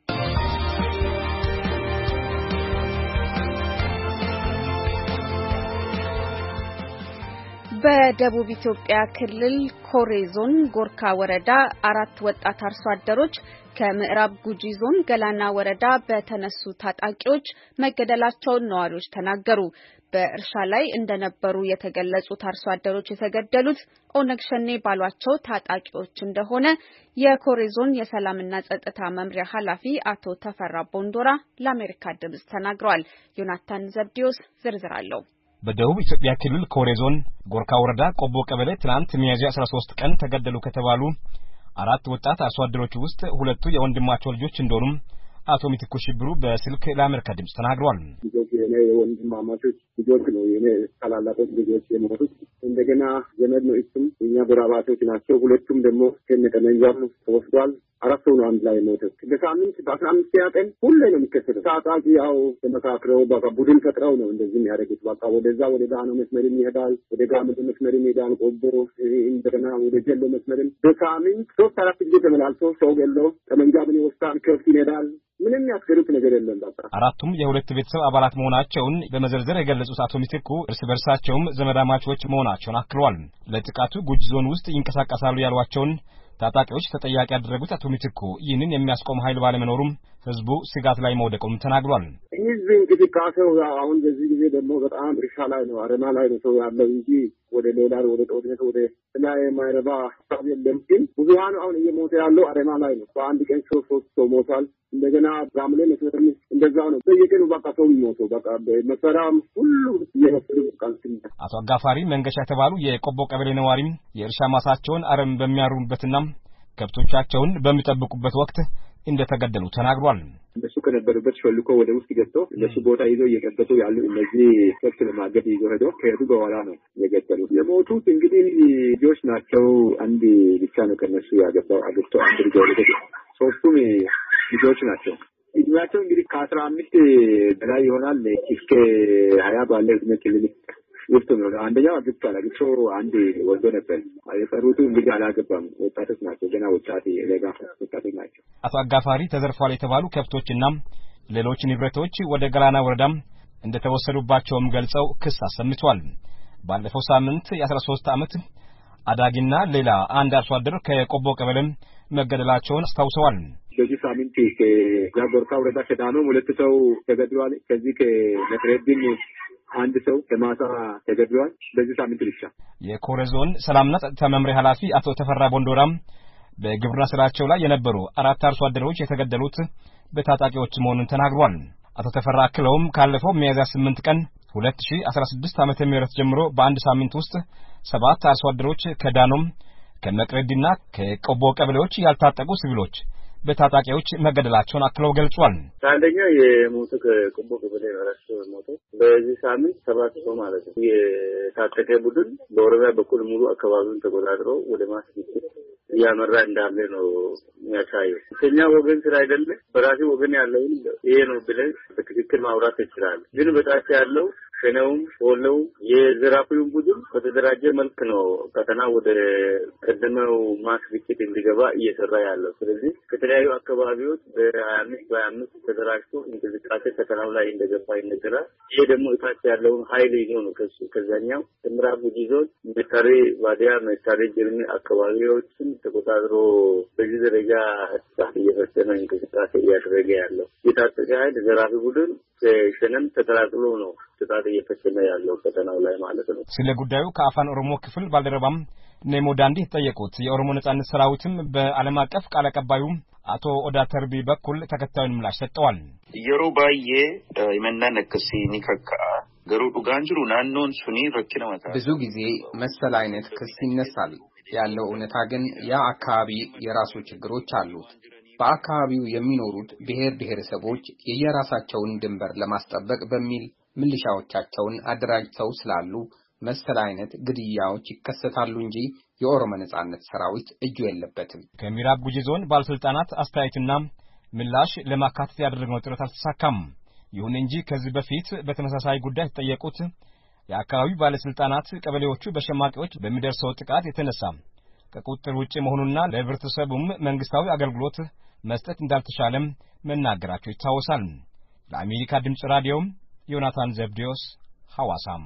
በደቡብ ኢትዮጵያ ክልል ኮሬ ዞን ጎርካ ወረዳ አራት ወጣት አርሶ አደሮች ከምዕራብ ጉጂ ዞን ገላና ወረዳ በተነሱ ታጣቂዎች መገደላቸውን ነዋሪዎች ተናገሩ። በእርሻ ላይ እንደነበሩ የተገለጹት አርሶ አደሮች የተገደሉት ኦነግ ሸኔ ባሏቸው ታጣቂዎች እንደሆነ የኮሬ ዞን የሰላምና ጸጥታ መምሪያ ኃላፊ አቶ ተፈራ ቦንዶራ ለአሜሪካ ድምጽ ተናግረዋል። ዮናታን ዘብዲዮስ ዝርዝር አለው። በደቡብ ኢትዮጵያ ክልል ኮሬ ዞን ጎርካ ወረዳ ቆቦ ቀበሌ ትናንት ሚያዝያ አስራ ሶስት ቀን ተገደሉ ከተባሉ አራት ወጣት አርሶ አደሮች ውስጥ ሁለቱ የወንድማቸው ልጆች እንደሆኑ አቶ ሚትኩ ሽብሩ በስልክ ለአሜሪካ ድምጽ ተናግረዋል። ልጆች የኔ ወንድማማቾች ልጆች ነው የኔ ታላላቆች ልጆች የሞቱት። እንደገና ዘመድ ነው እሱም የኛ ጎረቤቶች ናቸው። ሁለቱም ደግሞ ከነጠመንጃም ተወስዷል። አራት ሰው ነው አንድ ላይ ሞተ። በሳምንት በአስራ አምስት ቀን ሁሌ ነው የሚከሰተው። ታጣቂ ያው ተመካክረው በቃ ቡድን ፈጥረው ነው እንደዚህ የሚያደርጉት። በቃ ወደዛ ወደ ዳኖ መስመርም ይሄዳል፣ ወደ ጋምድ መስመርም ይሄዳል፣ ቆቦ እንደገና ወደ ጀሎ መስመርም በሳምንት ሶስት አራት ጊዜ ተመላልሶ ሰው ገለው ጠመንጃ ምን ይወስዳል፣ ከብት ይነዳል። ምንም ያስገሩት ነገር የለም። በቃ አራቱም የሁለት ቤተሰብ አባላት መሆናቸውን በመዘርዘር የገለጹት አቶ ሚትኩ እርስ በርሳቸውም ዘመዳማቾች መሆናቸውን አክለዋል። ለጥቃቱ ጉጂ ዞን ውስጥ ይንቀሳቀሳሉ ያሏቸውን ታጣቂዎች ተጠያቂ ያደረጉት አቶ ሚትኩ ይህንን የሚያስቆም ኃይል ባለመኖሩም ህዝቡ ስጋት ላይ መውደቁን ተናግሯል። ህዝብ እንቅስቃሴው አሁን በዚህ ጊዜ ደግሞ በጣም እርሻ ላይ ነው፣ አረማ ላይ ነው ሰው ያለው እንጂ ወደ ሌላ ወደ ጦርነት ወደ ላይ የማይረባ ሀሳብ የለም። ግን ብዙሃኑ አሁን እየሞተ ያለው አረማ ላይ ነው። በአንድ ቀን ሶስት ሶስት ሰው ሞቷል። እንደገና ጋምሌ መስመር እንደዛው ነው። በየቀኑ በቃ ሰው የሚሞተው በቃ በመሰራም ሁሉ እየወሰዱ ቃልስኝ። አቶ አጋፋሪ መንገሻ የተባሉ የቆቦ ቀበሌ ነዋሪም የእርሻ ማሳቸውን አረም በሚያሩበትና ከብቶቻቸውን በሚጠብቁበት ወቅት እንደተገደሉ ተናግሯል። እነሱ ከነበሩበት ሾልኮ ወደ ውስጥ ገብቶ እነሱ ቦታ ይዘው እየቀበጡ ያሉ እነዚህ ከብት ለማገድ ይዘው ሄደው ከሄዱ በኋላ ነው የገደሉት። የሞቱት እንግዲህ ልጆች ናቸው። አንድ ብቻ ነው ከነሱ ያገባው አግብቶ አንድ ልጅ ወለደ። ሶስቱም ልጆች ናቸው። እድሜያቸው እንግዲህ ከአስራ አምስት በላይ ይሆናል እስከ ሀያ ባለ እድሜ ክልል ውስጥ ነው። አንደኛው አግብቷል። አግብቶ አንድ ወልዶ ነበር። የቀሩቱ እንግዲህ አላገባም። ወጣቶች ናቸው። ገና ወጣት ለጋ ወጣቶች ናቸው። አቶ አጋፋሪ ተዘርፏል የተባሉ ከብቶችና ሌሎች ንብረቶች ወደ ገላና ወረዳም እንደተወሰዱባቸውም ገልጸው ክስ አሰምቷል። ባለፈው ሳምንት የአስራ ሶስት ዓመት አዳጊና ሌላ አንድ አርሶ አደር ከቆቦ ቀበሌም መገደላቸውን አስታውሰዋል። በዚህ ሳምንት ከጋጎርካ ወረዳ ከዳኖ ሁለት ሰው ተገድሏል። ከዚህ ከነፍሬድን አንድ ሰው ከማሳ ተገድሏል። በዚህ ሳምንት ብቻ የኮሬ ዞን ሰላምና ጸጥታ መምሪያ ኃላፊ አቶ ተፈራ ቦንዶራም በግብርና ስራቸው ላይ የነበሩ አራት አርሶ አደሮች የተገደሉት በታጣቂዎች መሆኑን ተናግሯል። አቶ ተፈራ አክለውም ካለፈው ሚያዝያ ስምንት ቀን ሁለት ሺህ አስራ ስድስት ዓመተ ምህረት ጀምሮ በአንድ ሳምንት ውስጥ ሰባት አርሶ አደሮች ከዳኖም ከመቅረዲና ከቆቦ ቀበሌዎች ያልታጠቁ ሲቪሎች በታጣቂዎች መገደላቸውን አክለው ገልጿል። አንደኛ የሞቱ ከቆቦ ቀበሌ አራት ሞቱ። በዚህ ሳምንት ሰባት ሰው ማለት ነው። የታጠቀ ቡድን በኦሮሚያ በኩል ሙሉ አካባቢውን ተቆጣጥሮ ወደ ማስገኘት ያመራ እንዳለ ነው የሚያሳየው። ከኛ ወገን ስራ አይደለም በራሴ ወገን ያለውን ይሄ ነው ብለን በትክክል ማውራት ይችላል። ግን በታች ያለው ከነውም ወለው የዘራፊውን ቡድን በተደራጀ መልክ ነው ከተና ወደ ቀደመው ማስገኘት እንዲገባ እየሰራ ያለው። ስለዚህ ከተለያዩ አካባቢዎች በአምስት በአምስት ተደራጅቶ እንቅስቃሴ ከተናው ላይ እንደገባ ይነገራል። ይሄ ደግሞ እታች ያለውን ኃይል ይዞ ነው ከሱ ከዛኛው ምዕራብ ጉጂ ዞን መታሪ ዋዲያ መታሪ ጀርሚ አካባቢዎችን ተቆጣጥሮ በዚህ ደረጃ እየፈጸመ እንቅስቃሴ እያደረገ ያለው የታጠቀ ኃይል ዘራፊ ቡድን ከሸነም ተቀላቅሎ ነው ጥቃት እየፈጸመ ያለው ከተናው ላይ ማለት ነው። ስለ ጉዳዩ ከአፋን ኦሮሞ ክፍል ባልደረባም ኔሞ ዳንዲ ተጠየቁት። የኦሮሞ ነጻነት ሰራዊትም በዓለም አቀፍ ቃል አቀባዩ አቶ ኦዳ ተርቢ በኩል ተከታዩን ምላሽ ሰጥተዋል። የሮ ባዬ የመናን ነክሲ ኒከካ ገሩ ዱጋንጅሩ ናኖን ሱኒ ረኪነ መታ ብዙ ጊዜ መሰል አይነት ክስ ይነሳል። ያለው እውነታ ግን ያ አካባቢ የራሱ ችግሮች አሉት። በአካባቢው የሚኖሩት ብሔር ብሔረሰቦች የየራሳቸውን ድንበር ለማስጠበቅ በሚል ምልሻዎቻቸውን አደራጅተው ስላሉ መሰል አይነት ግድያዎች ይከሰታሉ እንጂ የኦሮሞ ነጻነት ሰራዊት እጁ የለበትም። ከምዕራብ ጉጂ ዞን ባለስልጣናት አስተያየትና ምላሽ ለማካተት ያደረግነው ጥረት አልተሳካም። ይሁን እንጂ ከዚህ በፊት በተመሳሳይ ጉዳይ ተጠየቁት የአካባቢው ባለስልጣናት ቀበሌዎቹ በሸማቂዎች በሚደርሰው ጥቃት የተነሳ ከቁጥጥር ውጪ መሆኑና ለህብረተሰቡም መንግስታዊ አገልግሎት መስጠት እንዳልተቻለም መናገራቸው ይታወሳል። ለአሜሪካ ድምጽ ራዲዮ ዮናታን ዘብዲዮስ ሐዋሳም።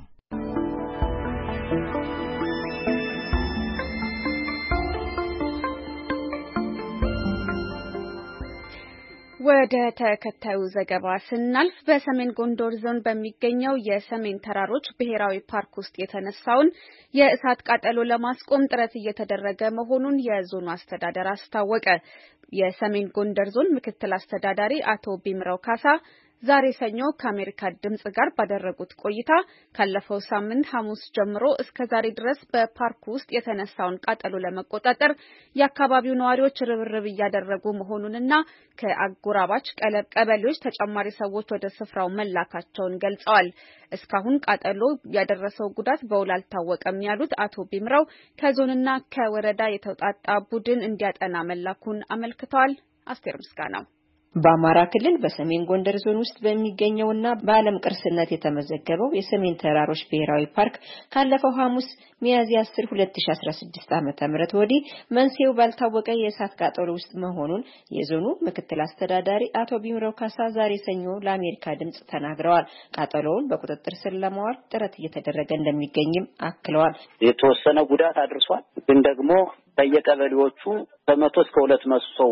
ወደ ተከታዩ ዘገባ ስናልፍ በሰሜን ጎንደር ዞን በሚገኘው የሰሜን ተራሮች ብሔራዊ ፓርክ ውስጥ የተነሳውን የእሳት ቃጠሎ ለማስቆም ጥረት እየተደረገ መሆኑን የዞኑ አስተዳደር አስታወቀ። የሰሜን ጎንደር ዞን ምክትል አስተዳዳሪ አቶ ቢምራው ካሳ ዛሬ ሰኞ ከአሜሪካ ድምጽ ጋር ባደረጉት ቆይታ ካለፈው ሳምንት ሐሙስ ጀምሮ እስከ ዛሬ ድረስ በፓርኩ ውስጥ የተነሳውን ቃጠሎ ለመቆጣጠር የአካባቢው ነዋሪዎች ርብርብ እያደረጉ መሆኑንና ከአጎራባች ቀበሌዎች ተጨማሪ ሰዎች ወደ ስፍራው መላካቸውን ገልጸዋል። እስካሁን ቃጠሎ ያደረሰው ጉዳት በውል አልታወቀም ያሉት አቶ ቢምራው ከዞንና ከወረዳ የተውጣጣ ቡድን እንዲያጠና መላኩን አመልክተዋል። አስቴር ምስጋናው በአማራ ክልል በሰሜን ጎንደር ዞን ውስጥ በሚገኘውና በዓለም ቅርስነት የተመዘገበው የሰሜን ተራሮች ብሔራዊ ፓርክ ካለፈው ሐሙስ ሚያዝያ አስር ሁለት ሺህ አስራ ስድስት ዓመተ ምህረት ወዲህ መንስኤው ባልታወቀ የእሳት ቃጠሎ ውስጥ መሆኑን የዞኑ ምክትል አስተዳዳሪ አቶ ቢምራው ካሳ ዛሬ ሰኞ ለአሜሪካ ድምጽ ተናግረዋል። ቃጠሎውን በቁጥጥር ስር ለማዋል ጥረት እየተደረገ እንደሚገኝም አክለዋል። የተወሰነ ጉዳት አድርሷል፣ ግን ደግሞ በየቀበሌዎቹ ከመቶ እስከ ሁለት መቶ ሰው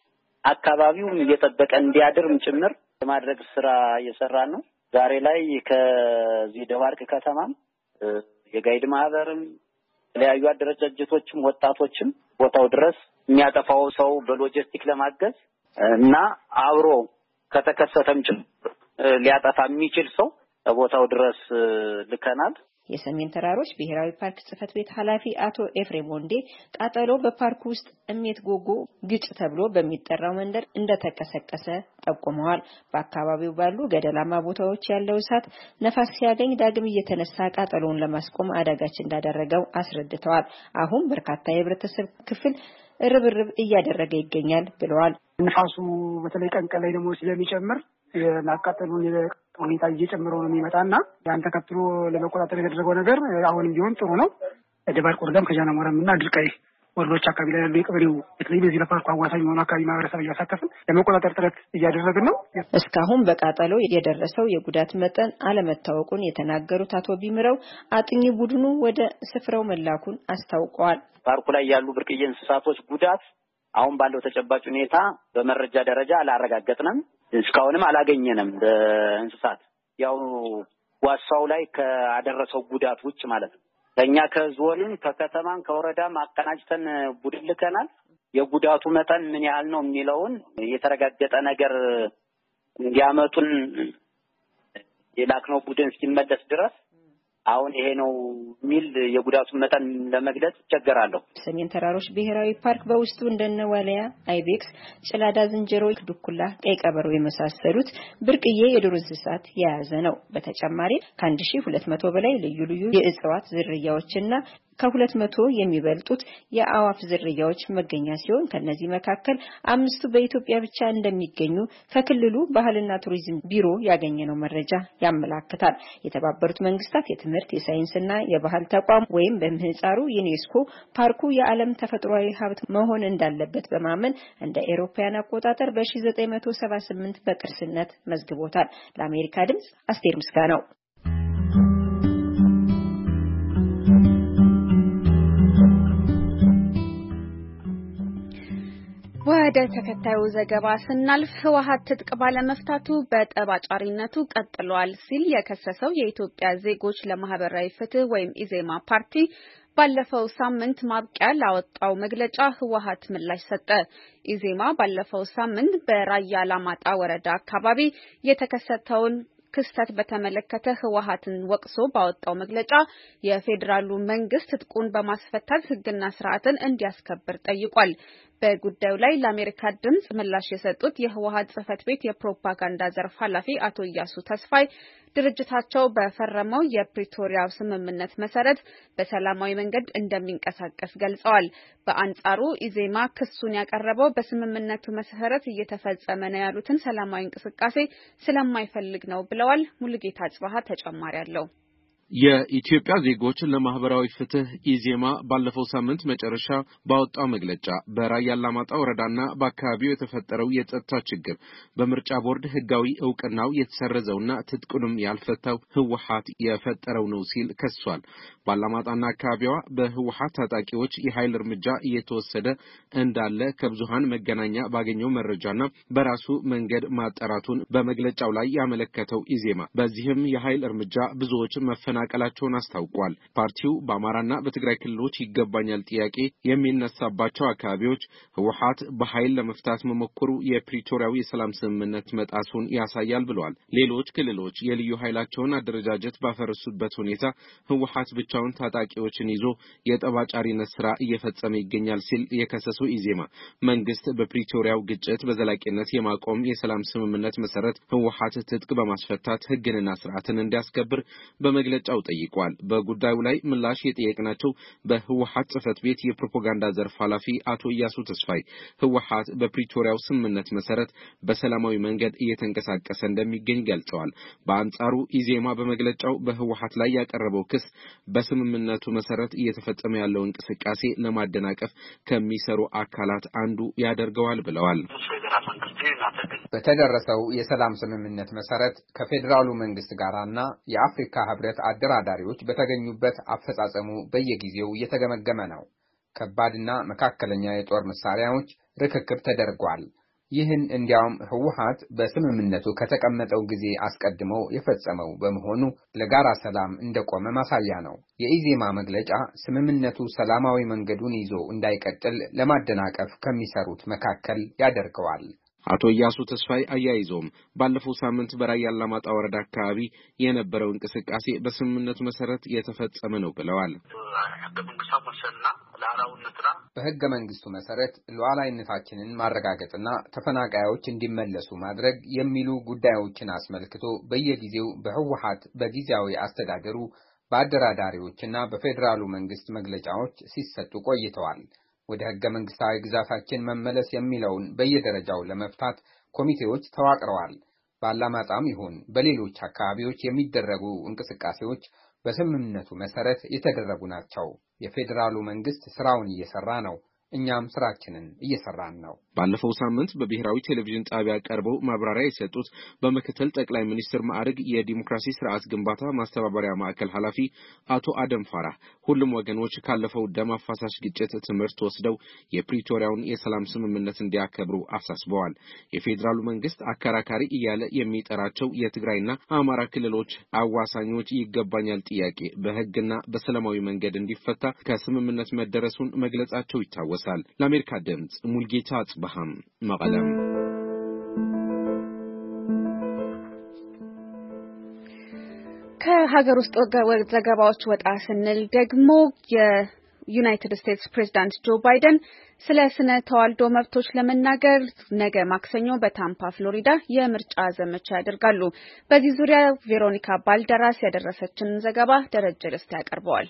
አካባቢውን እየተጠበቀ እንዲያድርም ጭምር የማድረግ ስራ እየሰራ ነው። ዛሬ ላይ ከዚህ ደባርቅ ከተማም የጋይድ ማህበርም የተለያዩ አደረጃጀቶችም ወጣቶችም ቦታው ድረስ የሚያጠፋው ሰው በሎጂስቲክ ለማገዝ እና አብሮ ከተከሰተም ጭምር ሊያጠፋ የሚችል ሰው ቦታው ድረስ ልከናል። የሰሜን ተራሮች ብሔራዊ ፓርክ ጽፈት ቤት ኃላፊ አቶ ኤፍሬም ወንዴ ቃጠሎ በፓርኩ ውስጥ እሜት ጎጎ ግጭ ተብሎ በሚጠራው መንደር እንደተቀሰቀሰ ጠቁመዋል። በአካባቢው ባሉ ገደላማ ቦታዎች ያለው እሳት ነፋስ ሲያገኝ ዳግም እየተነሳ ቃጠሎውን ለማስቆም አዳጋች እንዳደረገው አስረድተዋል። አሁን በርካታ የህብረተሰብ ክፍል ርብርብ እያደረገ ይገኛል ብለዋል። ንፋሱ በተለይ ቀን ቀን ላይ ደግሞ ስለሚጨምር የማቃጠሉን ሁኔታ እየጨመረው ነው የሚመጣና ያን ተከትሎ ለመቆጣጠር የተደረገው ነገር አሁንም ቢሆን ጥሩ ነው። ደባርቅ ወረዳም ከጃናሞራም እና ድርቃይ ወረዶች አካባቢ ላይ ያሉ የቀበሌው በተለይ በዚህ ለፓርኩ አዋሳኝ የሆኑ አካባቢ ማህበረሰብ እያሳተፍን ለመቆጣጠር ጥረት እያደረግን ነው። እስካሁን በቃጠሎ የደረሰው የጉዳት መጠን አለመታወቁን የተናገሩት አቶ ቢምረው አጥኚ ቡድኑ ወደ ስፍራው መላኩን አስታውቀዋል። ፓርኩ ላይ ያሉ ብርቅዬ እንስሳቶች ጉዳት አሁን ባለው ተጨባጭ ሁኔታ በመረጃ ደረጃ አላረጋገጥንም፣ እስካሁንም አላገኘንም። በእንስሳት ያው ዋሳው ላይ ካደረሰው ጉዳት ውጭ ማለት ነው። ለኛ ከዞንም ከከተማም ከወረዳም አቀናጅተን ቡድን ልከናል። የጉዳቱ መጠን ምን ያህል ነው የሚለውን የተረጋገጠ ነገር እንዲያመጡን የላክነው ቡድን እስኪመለስ ድረስ አሁን ይሄ ነው ሚል የጉዳቱን መጠን ለመግለጽ ይቸገራለሁ። ሰሜን ተራሮች ብሔራዊ ፓርክ በውስጡ እንደነ ዋልያ፣ አይቤክስ፣ ጭላዳ ዝንጀሮ፣ ድኩላ፣ ቀይ ቀበሮ የመሳሰሉት ብርቅዬ የዱር እንስሳት የያዘ ነው። በተጨማሪ ከአንድ ሺህ ሁለት መቶ በላይ ልዩ ልዩ የእጽዋት ዝርያዎችና ከሁለት መቶ የሚበልጡት የአዋፍ ዝርያዎች መገኛ ሲሆን ከነዚህ መካከል አምስቱ በኢትዮጵያ ብቻ እንደሚገኙ ከክልሉ ባህልና ቱሪዝም ቢሮ ያገኘነው መረጃ ያመለክታል። የተባበሩት መንግስታት የትምህርት የሳይንስና የባህል ተቋም ወይም በምህጻሩ ዩኔስኮ ፓርኩ የዓለም ተፈጥሯዊ ሀብት መሆን እንዳለበት በማመን እንደ ኤሮፓያን አቆጣጠር በ1978 በቅርስነት መዝግቦታል። ለአሜሪካ ድምጽ አስቴር ምስጋናው። ወደ ተከታዩ ዘገባ ስናልፍ ህወሓት ትጥቅ ባለመፍታቱ በጠባጫሪነቱ ቀጥሏል ሲል የከሰሰው የኢትዮጵያ ዜጎች ለማህበራዊ ፍትህ ወይም ኢዜማ ፓርቲ ባለፈው ሳምንት ማብቂያ ላወጣው መግለጫ ህወሓት ምላሽ ሰጠ። ኢዜማ ባለፈው ሳምንት በራያ አላማጣ ወረዳ አካባቢ የተከሰተውን ክስተት በተመለከተ ህወሓትን ወቅሶ ባወጣው መግለጫ የፌዴራሉ መንግስት ትጥቁን በማስፈታት ህግና ስርዓትን እንዲያስከብር ጠይቋል። በጉዳዩ ላይ ለአሜሪካ ድምጽ ምላሽ የሰጡት የህወሓት ጽህፈት ቤት የፕሮፓጋንዳ ዘርፍ ኃላፊ አቶ እያሱ ተስፋይ ድርጅታቸው በፈረመው የፕሪቶሪያው ስምምነት መሰረት በሰላማዊ መንገድ እንደሚንቀሳቀስ ገልጸዋል። በአንጻሩ ኢዜማ ክሱን ያቀረበው በስምምነቱ መሰረት እየተፈጸመ ነው ያሉትን ሰላማዊ እንቅስቃሴ ስለማይፈልግ ነው ብለዋል። ሙሉጌታ ጽባሃ ተጨማሪ አለው። የኢትዮጵያ ዜጎች ለማህበራዊ ፍትህ ኢዜማ ባለፈው ሳምንት መጨረሻ ባወጣው መግለጫ በራያ አላማጣ ወረዳና በአካባቢው የተፈጠረው የጸጥታ ችግር በምርጫ ቦርድ ህጋዊ እውቅናው የተሰረዘውና ትጥቁንም ያልፈታው ህወሓት የፈጠረው ነው ሲል ከሷል። ባላማጣና አካባቢዋ በህወሓት ታጣቂዎች የኃይል እርምጃ እየተወሰደ እንዳለ ከብዙሃን መገናኛ ባገኘው መረጃና በራሱ መንገድ ማጣራቱን በመግለጫው ላይ ያመለከተው ኢዜማ በዚህም የኃይል እርምጃ ብዙዎች መፈናቀላቸውን አስታውቋል። ፓርቲው በአማራና በትግራይ ክልሎች ይገባኛል ጥያቄ የሚነሳባቸው አካባቢዎች ህወሓት በኃይል ለመፍታት መሞከሩ የፕሪቶሪያው የሰላም ስምምነት መጣሱን ያሳያል ብለዋል። ሌሎች ክልሎች የልዩ ኃይላቸውን አደረጃጀት ባፈረሱበት ሁኔታ ህወሓት ብቻውን ታጣቂዎችን ይዞ የጠባጫሪነት ስራ እየፈጸመ ይገኛል ሲል የከሰሰው ኢዜማ መንግስት በፕሪቶሪያው ግጭት በዘላቂነት የማቆም የሰላም ስምምነት መሰረት ህወሓት ትጥቅ በማስፈታት ህግንና ስርዓትን እንዲያስከብር በመግለጫው ጠይቋል። በጉዳዩ ላይ ምላሽ የጠየቅናቸው በህወሓት ጽህፈት ቤት የፕሮፓጋንዳ ዘርፍ ኃላፊ አቶ እያሱ ተስፋይ ህወሓት በፕሪቶሪያው ስምምነት መሰረት በሰላማዊ መንገድ እየተንቀሳቀሰ እንደሚገኝ ገልጸዋል። በአንጻሩ ኢዜማ በመግለጫው በህወሓት ላይ ያቀረበው ክስ በስምምነቱ መሰረት እየተፈጸመ ያለው እንቅስቃሴ ለማደናቀፍ ከሚሰሩ አካላት አንዱ ያደርገዋል ብለዋል። በተደረሰው የሰላም ስምምነት መሰረት ከፌዴራሉ መንግስት ጋራና የአፍሪካ ህብረት አደራዳሪዎች በተገኙበት አፈጻጸሙ በየጊዜው እየተገመገመ ነው። ከባድና መካከለኛ የጦር መሳሪያዎች ርክክብ ተደርጓል። ይህን እንዲያውም ህወሓት በስምምነቱ ከተቀመጠው ጊዜ አስቀድሞ የፈጸመው በመሆኑ ለጋራ ሰላም እንደቆመ ማሳያ ነው። የኢዜማ መግለጫ ስምምነቱ ሰላማዊ መንገዱን ይዞ እንዳይቀጥል ለማደናቀፍ ከሚሰሩት መካከል ያደርገዋል። አቶ እያሱ ተስፋይ አያይዞም ባለፈው ሳምንት በራያ አላማጣ ወረዳ አካባቢ የነበረው እንቅስቃሴ በስምምነቱ መሰረት የተፈጸመ ነው ብለዋል። በህገ መንግስቱ መሰረት ሉዓላዊነታችንን ማረጋገጥና ተፈናቃዮች እንዲመለሱ ማድረግ የሚሉ ጉዳዮችን አስመልክቶ በየጊዜው በህወሓት በጊዜያዊ አስተዳደሩ በአደራዳሪዎችና በፌዴራሉ መንግስት መግለጫዎች ሲሰጡ ቆይተዋል። ወደ ህገ መንግስታዊ ግዛታችን መመለስ የሚለውን በየደረጃው ለመፍታት ኮሚቴዎች ተዋቅረዋል። ባላማጣም ይሁን በሌሎች አካባቢዎች የሚደረጉ እንቅስቃሴዎች በስምምነቱ መሰረት የተደረጉ ናቸው። የፌደራሉ መንግስት ስራውን እየሰራ ነው። እኛም ስራችንን እየሰራን ነው። ባለፈው ሳምንት በብሔራዊ ቴሌቪዥን ጣቢያ ቀርበው ማብራሪያ የሰጡት በመከተል ጠቅላይ ሚኒስትር ማዕረግ የዲሞክራሲ ስርዓት ግንባታ ማስተባበሪያ ማዕከል ኃላፊ አቶ አደም ፋራህ ሁሉም ወገኖች ካለፈው ደም አፋሳሽ ግጭት ትምህርት ወስደው የፕሪቶሪያውን የሰላም ስምምነት እንዲያከብሩ አሳስበዋል። የፌዴራሉ መንግስት አከራካሪ እያለ የሚጠራቸው የትግራይና አማራ ክልሎች አዋሳኞች ይገባኛል ጥያቄ በህግና በሰላማዊ መንገድ እንዲፈታ ከስምምነት መደረሱን መግለጻቸው ይታወሳል። ለአሜሪካ ድምጽ ሙልጌታ አጽበሃም መቀለም። ከሀገር ውስጥ ዘገባዎች ወጣ ስንል ደግሞ የዩናይትድ ስቴትስ ፕሬዝዳንት ጆ ባይደን ስለ ስነ ተዋልዶ መብቶች ለመናገር ነገ ማክሰኞ በታምፓ ፍሎሪዳ የምርጫ ዘመቻ ያደርጋሉ። በዚህ ዙሪያ ቬሮኒካ ባልደራስ ያደረሰችን ዘገባ ደረጀ ደስታ ያቀርበዋል።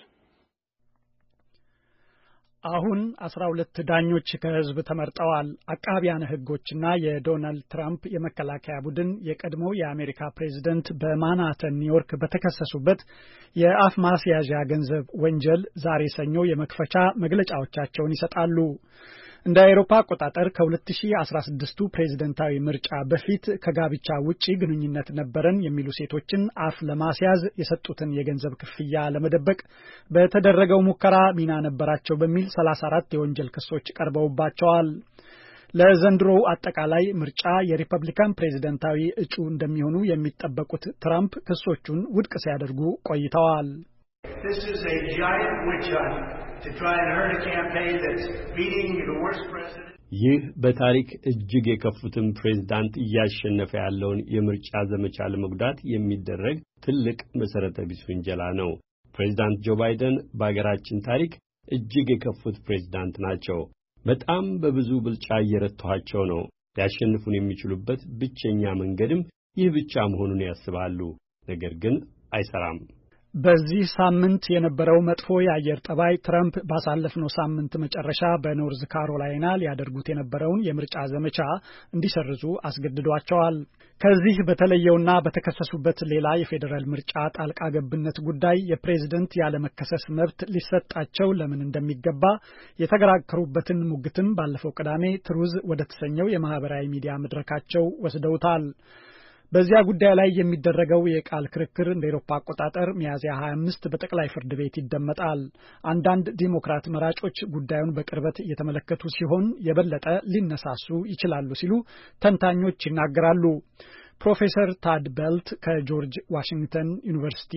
አሁን አስራ ሁለት ዳኞች ከህዝብ ተመርጠዋል። አቃቢያነ ህጎችና የዶናልድ ትራምፕ የመከላከያ ቡድን የቀድሞ የአሜሪካ ፕሬዝደንት በማንሃተን ኒውዮርክ በተከሰሱበት የአፍ ማስያዣ ገንዘብ ወንጀል ዛሬ ሰኞ የመክፈቻ መግለጫዎቻቸውን ይሰጣሉ። እንደ አውሮፓ አቆጣጠር ከ2016ቱ ፕሬዝደንታዊ ምርጫ በፊት ከጋብቻ ውጪ ግንኙነት ነበረን የሚሉ ሴቶችን አፍ ለማስያዝ የሰጡትን የገንዘብ ክፍያ ለመደበቅ በተደረገው ሙከራ ሚና ነበራቸው በሚል ሰላሳ አራት የወንጀል ክሶች ቀርበውባቸዋል። ለዘንድሮው አጠቃላይ ምርጫ የሪፐብሊካን ፕሬዝደንታዊ እጩ እንደሚሆኑ የሚጠበቁት ትራምፕ ክሶቹን ውድቅ ሲያደርጉ ቆይተዋል። This is a giant witch hunt to try and hurt a campaign that's beating the worst president. ይህ በታሪክ እጅግ የከፉትን ፕሬዝዳንት እያሸነፈ ያለውን የምርጫ ዘመቻ ለመጉዳት የሚደረግ ትልቅ መሰረተ ቢስ ወንጀላ ነው። ፕሬዝዳንት ጆ ባይደን በአገራችን ታሪክ እጅግ የከፉት ፕሬዝዳንት ናቸው። በጣም በብዙ ብልጫ እየረቷቸው ነው። ሊያሸንፉን የሚችሉበት ብቸኛ መንገድም ይህ ብቻ መሆኑን ያስባሉ። ነገር ግን አይሰራም። በዚህ ሳምንት የነበረው መጥፎ የአየር ጠባይ ትራምፕ ባሳለፍነው ሳምንት መጨረሻ በኖርዝ ካሮላይና ሊያደርጉት የነበረውን የምርጫ ዘመቻ እንዲሰርዙ አስገድዷቸዋል። ከዚህ በተለየውና በተከሰሱበት ሌላ የፌዴራል ምርጫ ጣልቃ ገብነት ጉዳይ የፕሬዝደንት ያለመከሰስ መብት ሊሰጣቸው ለምን እንደሚገባ የተከራከሩበትን ሙግትም ባለፈው ቅዳሜ ትሩዝ ወደ ተሰኘው የማህበራዊ ሚዲያ መድረካቸው ወስደውታል። በዚያ ጉዳይ ላይ የሚደረገው የቃል ክርክር እንደ አውሮፓ አቆጣጠር ሚያዝያ ሀያ አምስት በጠቅላይ ፍርድ ቤት ይደመጣል። አንዳንድ ዲሞክራት መራጮች ጉዳዩን በቅርበት እየተመለከቱ ሲሆን የበለጠ ሊነሳሱ ይችላሉ ሲሉ ተንታኞች ይናገራሉ። ፕሮፌሰር ታድ ቤልት ከጆርጅ ዋሽንግተን ዩኒቨርሲቲ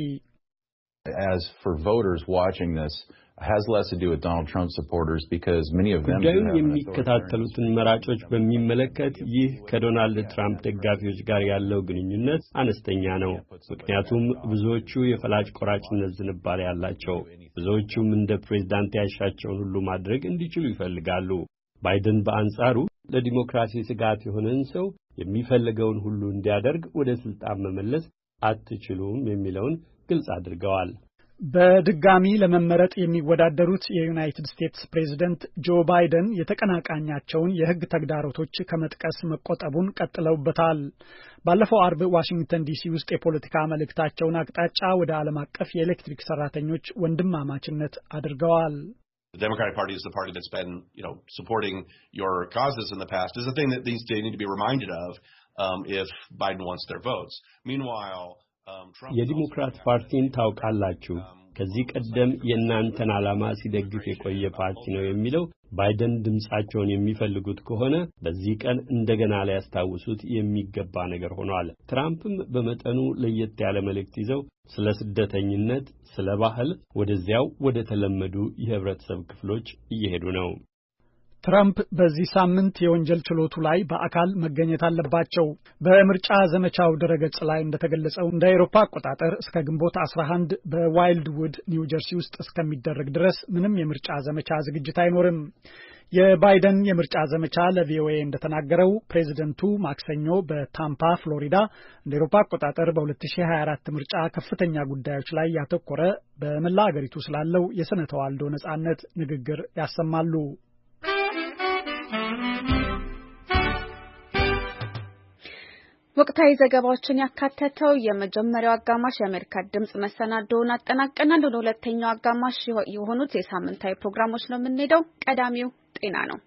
As for voters watching this, has less to do with Donald Trump supporters because many of them ጉዳዩን የሚከታተሉትን መራጮች በሚመለከት ይህ ከዶናልድ ትራምፕ ደጋፊዎች ጋር ያለው ግንኙነት አነስተኛ ነው። ምክንያቱም ብዙዎቹ የፈላጭ ቆራጭነት ዝንባሌ ያላቸው፣ ብዙዎቹም እንደ ፕሬዝዳንት ያሻቸውን ሁሉ ማድረግ እንዲችሉ ይፈልጋሉ። ባይደን በአንጻሩ ለዲሞክራሲ ስጋት የሆነን ሰው የሚፈልገውን ሁሉ እንዲያደርግ ወደ ስልጣን መመለስ አትችሉም የሚለውን ግልጽ አድርገዋል። በድጋሚ ለመመረጥ የሚወዳደሩት የዩናይትድ ስቴትስ ፕሬዝደንት ጆ ባይደን የተቀናቃኛቸውን የሕግ ተግዳሮቶች ከመጥቀስ መቆጠቡን ቀጥለውበታል። ባለፈው አርብ ዋሽንግተን ዲሲ ውስጥ የፖለቲካ መልእክታቸውን አቅጣጫ ወደ ዓለም አቀፍ የኤሌክትሪክ ሰራተኞች ወንድማማችነት አድርገዋል። The Democratic Party is the party that's been, you know, supporting your causes in the past. Is the thing that these they need to be reminded of um, if Biden wants their votes. Meanwhile, የዲሞክራት ፓርቲን ታውቃላችሁ። ከዚህ ቀደም የእናንተን ዓላማ ሲደግፍ የቆየ ፓርቲ ነው የሚለው ባይደን ድምጻቸውን የሚፈልጉት ከሆነ በዚህ ቀን እንደገና ሊያስታውሱት የሚገባ ነገር ሆኗል። ትራምፕም በመጠኑ ለየት ያለ መልእክት ይዘው ስለ ስደተኝነት፣ ስለ ባህል ወደዚያው ወደ ተለመዱ የህብረተሰብ ክፍሎች እየሄዱ ነው። ትራምፕ በዚህ ሳምንት የወንጀል ችሎቱ ላይ በአካል መገኘት አለባቸው። በምርጫ ዘመቻው ድረገጽ ላይ እንደተገለጸው እንደ አውሮፓ አቆጣጠር እስከ ግንቦት አስራ አንድ በዋይልድውድ ኒው ጀርሲ ውስጥ እስከሚደረግ ድረስ ምንም የምርጫ ዘመቻ ዝግጅት አይኖርም። የባይደን የምርጫ ዘመቻ ለቪኦኤ እንደተናገረው ፕሬዝደንቱ ማክሰኞ በታምፓ ፍሎሪዳ እንደ አውሮፓ አቆጣጠር በ2024 ምርጫ ከፍተኛ ጉዳዮች ላይ ያተኮረ በመላ አገሪቱ ስላለው የስነ ተዋልዶ ነጻነት ንግግር ያሰማሉ። ወቅታዊ ዘገባዎችን ያካተተው የመጀመሪያው አጋማሽ የአሜሪካ ድምጽ መሰናዶውን አጠናቀናል። ወደ ሁለተኛው አጋማሽ የሆኑት የሳምንታዊ ፕሮግራሞች ነው የምንሄደው። ቀዳሚው ጤና ነው።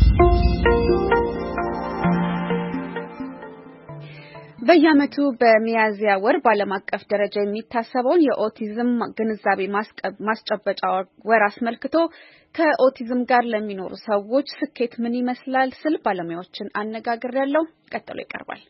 በየዓመቱ በሚያዝያ ወር በዓለም አቀፍ ደረጃ የሚታሰበውን የኦቲዝም ግንዛቤ ማስጨበጫ ወር አስመልክቶ ከኦቲዝም ጋር ለሚኖሩ ሰዎች ስኬት ምን ይመስላል ስል ባለሙያዎችን አነጋግሬያለሁ። ቀጥሎ ይቀርባል።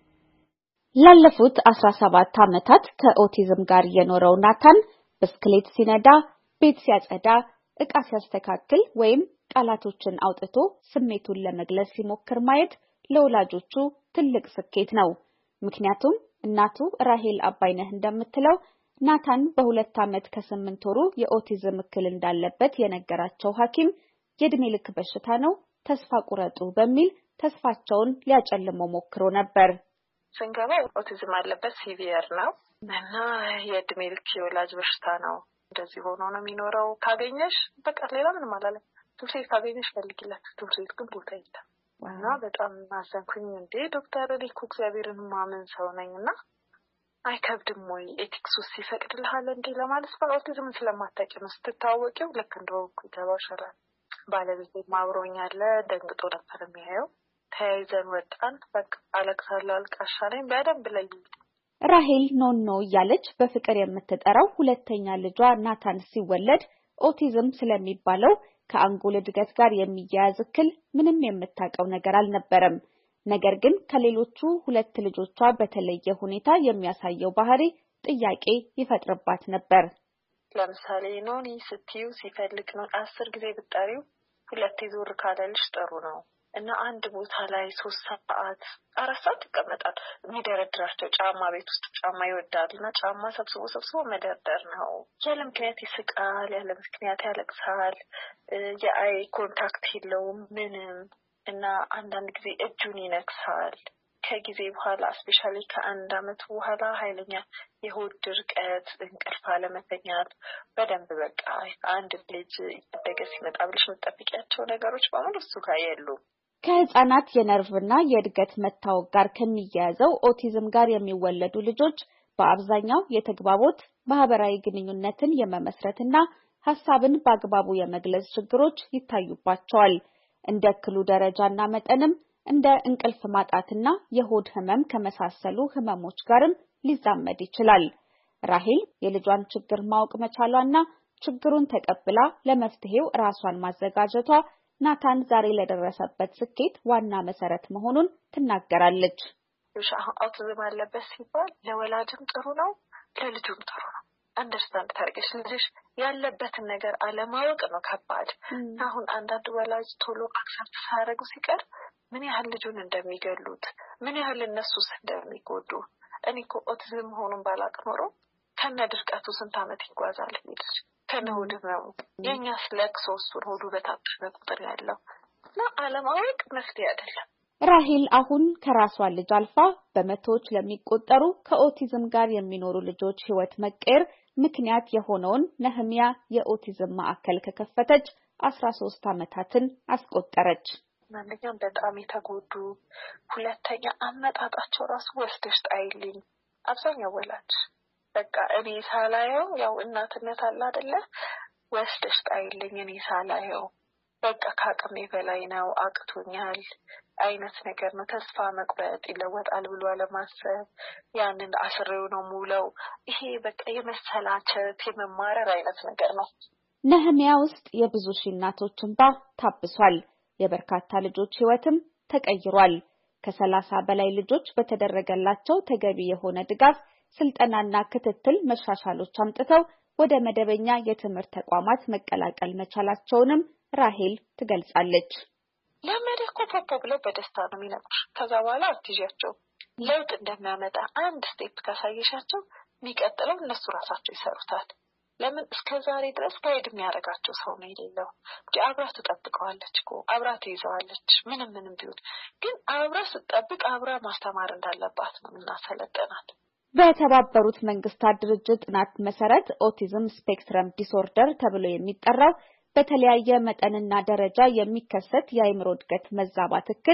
ላለፉት አስራ ሰባት ዓመታት ከኦቲዝም ጋር የኖረው ናታን ብስክሌት ሲነዳ፣ ቤት ሲያጸዳ፣ ዕቃ ሲያስተካክል ወይም ቃላቶችን አውጥቶ ስሜቱን ለመግለጽ ሲሞክር ማየት ለወላጆቹ ትልቅ ስኬት ነው። ምክንያቱም እናቱ ራሄል አባይነህ እንደምትለው ናታን በሁለት ዓመት ከስምንት ወሩ የኦቲዝም እክል እንዳለበት የነገራቸው ሐኪም የእድሜ ልክ በሽታ ነው፣ ተስፋ ቁረጡ በሚል ተስፋቸውን ሊያጨልመው ሞክሮ ነበር። ስንገባ ኦቲዝም አለበት ሲቪየር ነው እና የእድሜ ልክ የወላጅ በሽታ ነው፣ እንደዚህ ሆኖ ነው የሚኖረው፣ ካገኘሽ በቃ ሌላ ምንም አላለም፣ ትምህርት ቤት ካገኘሽ ፈልጊለት፣ ትምህርት ቤት ግን ቦታ የለም እና በጣም አዘንኩኝ። እንዴ ዶክተር እኮ እግዚአብሔርን ማመን ሰው ነኝና አይከብድም ወይ ኤቲክስ ውስጥ ይፈቅድልሃል እንዴ ለማለት በኦቲዝም ስለማታውቂ ነው ስትታወቂው ልክ እንደወኩ ተባሻለ። ባለቤቴ ማብሮኛል፣ ደንግጦ ነበር የሚያየው። ተያይዘን ወጣን። በቃ አለቅሳለሁ፣ አልቃሻ ነኝ በደንብ ላይ ራሄል ኖኖ እያለች በፍቅር የምትጠራው ሁለተኛ ልጇ ናታን ሲወለድ ኦቲዝም ስለሚባለው ከአንጎል እድገት ጋር የሚያያዝ እክል ምንም የምታውቀው ነገር አልነበረም። ነገር ግን ከሌሎቹ ሁለት ልጆቿ በተለየ ሁኔታ የሚያሳየው ባህሪ ጥያቄ ይፈጥርባት ነበር። ለምሳሌ ኖኒ ስትዩ ሲፈልግ ነው አስር ጊዜ ብትጠሪው ሁለት ዞር ካለልሽ ጥሩ ነው እና አንድ ቦታ ላይ ሶስት ሰዓት አራት ሰዓት ይቀመጣል። የሚደረድራቸው ጫማ ቤት ውስጥ ጫማ ይወዳልና ጫማ ሰብስቦ ሰብስቦ መደርደር ነው። ያለ ምክንያት ይስቃል፣ ያለ ምክንያት ያለቅሳል፣ የአይ ኮንታክት የለውም ምንም እና አንዳንድ ጊዜ እጁን ይነክሳል። ከጊዜ በኋላ ስፔሻሊ ከአንድ አመት በኋላ ኃይለኛ የሆድ ድርቀት፣ እንቅልፍ አለመተኛት፣ በደንብ በቃ አንድ ልጅ ያደገ ሲመጣ ብለሽ የምትጠብቂያቸው ነገሮች በሙሉ እሱ ጋር የሉም። ከህፃናት የነርቭና የእድገት መታወቅ ጋር ከሚያያዘው ኦቲዝም ጋር የሚወለዱ ልጆች በአብዛኛው የተግባቦት ማህበራዊ ግንኙነትን የመመስረትና ሐሳብን በአግባቡ የመግለጽ ችግሮች ይታዩባቸዋል። እንደ እክሉ ደረጃና መጠንም እንደ እንቅልፍ ማጣትና የሆድ ህመም ከመሳሰሉ ህመሞች ጋርም ሊዛመድ ይችላል። ራሄል የልጇን ችግር ማወቅ መቻሏና ችግሩን ተቀብላ ለመፍትሄው ራሷን ማዘጋጀቷ ናታን ዛሬ ለደረሰበት ስኬት ዋና መሰረት መሆኑን ትናገራለች። ኦቲዝም አለበት ሲባል ለወላጅም ጥሩ ነው፣ ለልጁም ጥሩ ነው። አንደርስታንድ ታርገሽ ልጅሽ ያለበትን ነገር አለማወቅ ነው ከባድ። አሁን አንዳንድ ወላጅ ቶሎ አክሰፕት ሳያደርጉ ሲቀር ምን ያህል ልጁን እንደሚገሉት፣ ምን ያህል እነሱስ እንደሚጎዱ። እኔ እኮ ኦቲዝም መሆኑን ባላቅ ኖሮ ከነ ድርቀቱ ስንት ዓመት ይጓዛል ልጅ ከነ ሆድ ህመሙ። የኛስ ለቅሶ እሱን ሆዱ በታጠበ ቁጥር ያለው እና አለማወቅ መፍትሄ አይደለም። ራሄል አሁን ከራሷ ልጅ አልፋ በመቶዎች ለሚቆጠሩ ከኦቲዝም ጋር የሚኖሩ ልጆች ህይወት መቀየር ምክንያት የሆነውን ነህሚያ የኦቲዝም ማዕከል ከከፈተች አስራ ሶስት ዓመታትን አስቆጠረች። አንደኛ በጣም የተጎዱ፣ ሁለተኛ አመጣጣቸው ራሱ ወስደሽ ጣይልኝ። አብዛኛው ወላጅ በቃ እኔ ሳላየው ያው እናትነት አለ አይደለ፣ ወስደሽ ጣይልኝ እኔ ሳላየው በቃ ከአቅሜ በላይ ነው አቅቶኛል አይነት ነገር ነው። ተስፋ መቁረጥ፣ ይለወጣል ብሎ አለማሰብ፣ ያንን አስሬው ነው ሙለው። ይሄ በቃ የመሰላቸት የመማረር አይነት ነገር ነው። ነህሚያ ውስጥ የብዙ ሺህ እናቶች እንባ ታብሷል። የበርካታ ልጆች ህይወትም ተቀይሯል። ከሰላሳ በላይ ልጆች በተደረገላቸው ተገቢ የሆነ ድጋፍ፣ ስልጠናና ክትትል መሻሻሎች አምጥተው ወደ መደበኛ የትምህርት ተቋማት መቀላቀል መቻላቸውንም ራሄል ትገልጻለች። ለመደኮ ፖፖ ብለው በደስታ ነው የሚነግሩሽ። ከዛ በኋላ አትይዣቸው ለውጥ እንደሚያመጣ አንድ ስቴፕ ካሳየሻቸው የሚቀጥለው እነሱ ራሳቸው ይሰሩታል። ለምን እስከ ዛሬ ድረስ ጋይድ የሚያደርጋቸው ሰው ነው የሌለው። እንጂ አብራ ትጠብቀዋለች እኮ አብራ ትይዘዋለች። ምንም ምንም ቢሆን ግን አብራ ስትጠብቅ አብራ ማስተማር እንዳለባት ነው እናሰለጠናል። በተባበሩት መንግስታት ድርጅት ጥናት መሰረት ኦቲዝም ስፔክትረም ዲስኦርደር ተብሎ የሚጠራው በተለያየ መጠንና ደረጃ የሚከሰት የአእምሮ እድገት መዛባት እክል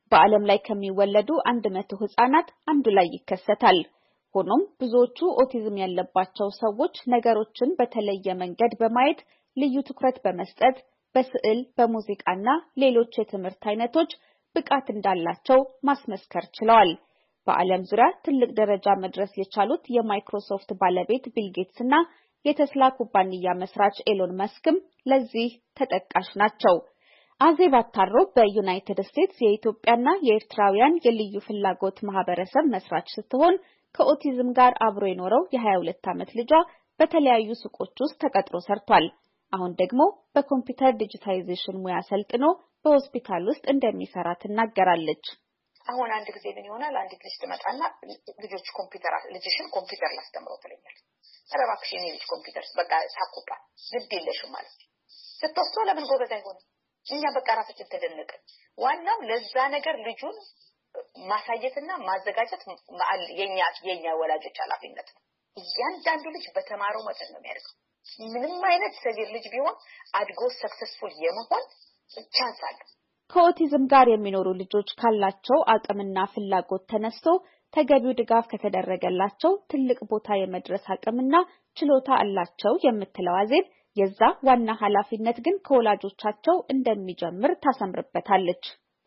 በዓለም ላይ ከሚወለዱ አንድ መቶ ህጻናት አንዱ ላይ ይከሰታል። ሆኖም ብዙዎቹ ኦቲዝም ያለባቸው ሰዎች ነገሮችን በተለየ መንገድ በማየት ልዩ ትኩረት በመስጠት በስዕል፣ በሙዚቃና ሌሎች የትምህርት አይነቶች ብቃት እንዳላቸው ማስመስከር ችለዋል። በዓለም ዙሪያ ትልቅ ደረጃ መድረስ የቻሉት የማይክሮሶፍት ባለቤት ቢል ጌትስ እና የቴስላ ኩባንያ መስራች ኤሎን መስክም ለዚህ ተጠቃሽ ናቸው። አዜብ አታሮ በዩናይትድ ስቴትስ የኢትዮጵያና የኤርትራውያን የልዩ ፍላጎት ማህበረሰብ መስራች ስትሆን ከኦቲዝም ጋር አብሮ የኖረው የሀያ ሁለት ዓመት ልጇ በተለያዩ ሱቆች ውስጥ ተቀጥሮ ሰርቷል። አሁን ደግሞ በኮምፒውተር ዲጂታይዜሽን ሙያ ሰልጥኖ በሆስፒታል ውስጥ እንደሚሰራ ትናገራለች። አሁን አንድ ጊዜ ምን ይሆናል አንድ ልጅ ትመጣና ልጆች ኮምፒውተር ልጅሽን ኮምፒውተር ላስተምረው ትለኛለች። ኧረ እባክሽ የኔ ልጅ ኮምፒውተር በቃ ሳቁባ ግድ የለሽም ማለት ስትወስዶ ለምን ጎበዝ አይሆንም? እኛ በቃ ራሳችን ተደነቅን። ዋናው ለዛ ነገር ልጁን ማሳየትና ማዘጋጀት የኛ የኛ ወላጆች ኃላፊነት ነው። እያንዳንዱ ልጅ በተማረው መጠን ነው የሚያደርገው። ምንም አይነት ሰቪር ልጅ ቢሆን አድጎ ሰክሰስፉል የመሆን ቻንስ አለው። ከኦቲዝም ጋር የሚኖሩ ልጆች ካላቸው አቅምና ፍላጎት ተነስቶ ተገቢው ድጋፍ ከተደረገላቸው ትልቅ ቦታ የመድረስ አቅምና ችሎታ አላቸው የምትለው አዜብ የዛ ዋና ኃላፊነት ግን ከወላጆቻቸው እንደሚጀምር ታሰምርበታለች።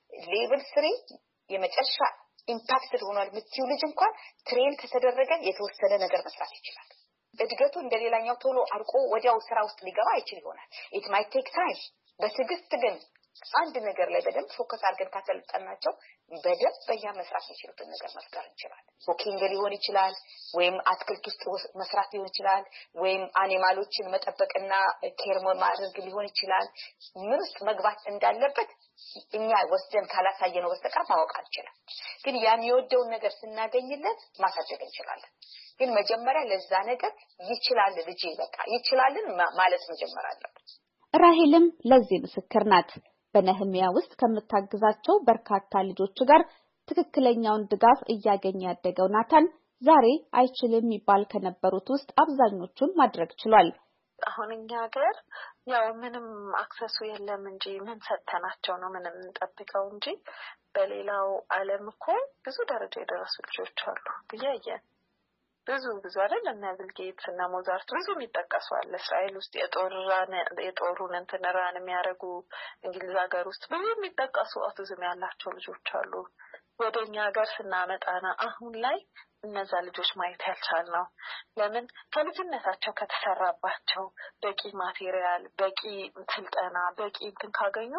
ሌቭል ስሪ የመጨረሻ ኢምፓክትድ ሆኗል የምትይው ልጅ እንኳን ትሬን ከተደረገ የተወሰነ ነገር መስራት ይችላል። እድገቱ እንደሌላኛው ቶሎ አርቆ ወዲያው ስራ ውስጥ ሊገባ አይችል ይሆናል። it might take time በትዕግስት ግን አንድ ነገር ላይ በደንብ ፎከስ አድርገን ካሰለጠናቸው በደንብ በያ መስራት የሚችሉትን ነገር መፍጠር እንችላለን። ኩኪንግ ሊሆን ይችላል ወይም አትክልት ውስጥ መስራት ሊሆን ይችላል ወይም አኒማሎችን መጠበቅና ኬር ማድረግ ሊሆን ይችላል። ምን ውስጥ መግባት እንዳለበት እኛ ወስደን ካላሳየነው በስተቀር ማወቅ አንችልም። ግን ያን የወደውን ነገር ስናገኝለት ማሳደግ እንችላለን። ግን መጀመሪያ ለዛ ነገር ይችላል ልጅ በቃ ይችላልን ማለት መጀመር አለበት። ራሄልም ለዚህ ምስክር ናት። በነህሚያ ውስጥ ከምታግዛቸው በርካታ ልጆች ጋር ትክክለኛውን ድጋፍ እያገኘ ያደገው ናታን ዛሬ አይችልም ይባል ከነበሩት ውስጥ አብዛኞቹን ማድረግ ችሏል። አሁን እኛ ሀገር ያው ምንም አክሰሱ የለም እንጂ ምን ሰተናቸው ነው ምንም እንጠብቀው እንጂ በሌላው ዓለም እኮ ብዙ ደረጃ የደረሱ ልጆች አሉ ብያየን ብዙ ብዙ አይደል እና ቢል ጌትስ እና ሞዛርት ብዙ የሚጠቀሱ አለ። እስራኤል ውስጥ የጦርራን የጦሩን እንትነራን የሚያረጉ እንግሊዝ ሀገር ውስጥ ብዙ የሚጠቀሱ ኦቲዝም ያላቸው ልጆች አሉ። ወደኛ ሀገር ስናመጣና አሁን ላይ እነዛ ልጆች ማየት ያልቻልነው ለምን ከልጅነታቸው ከተሰራባቸው በቂ ማቴሪያል በቂ ስልጠና በቂ እንትን ካገኙ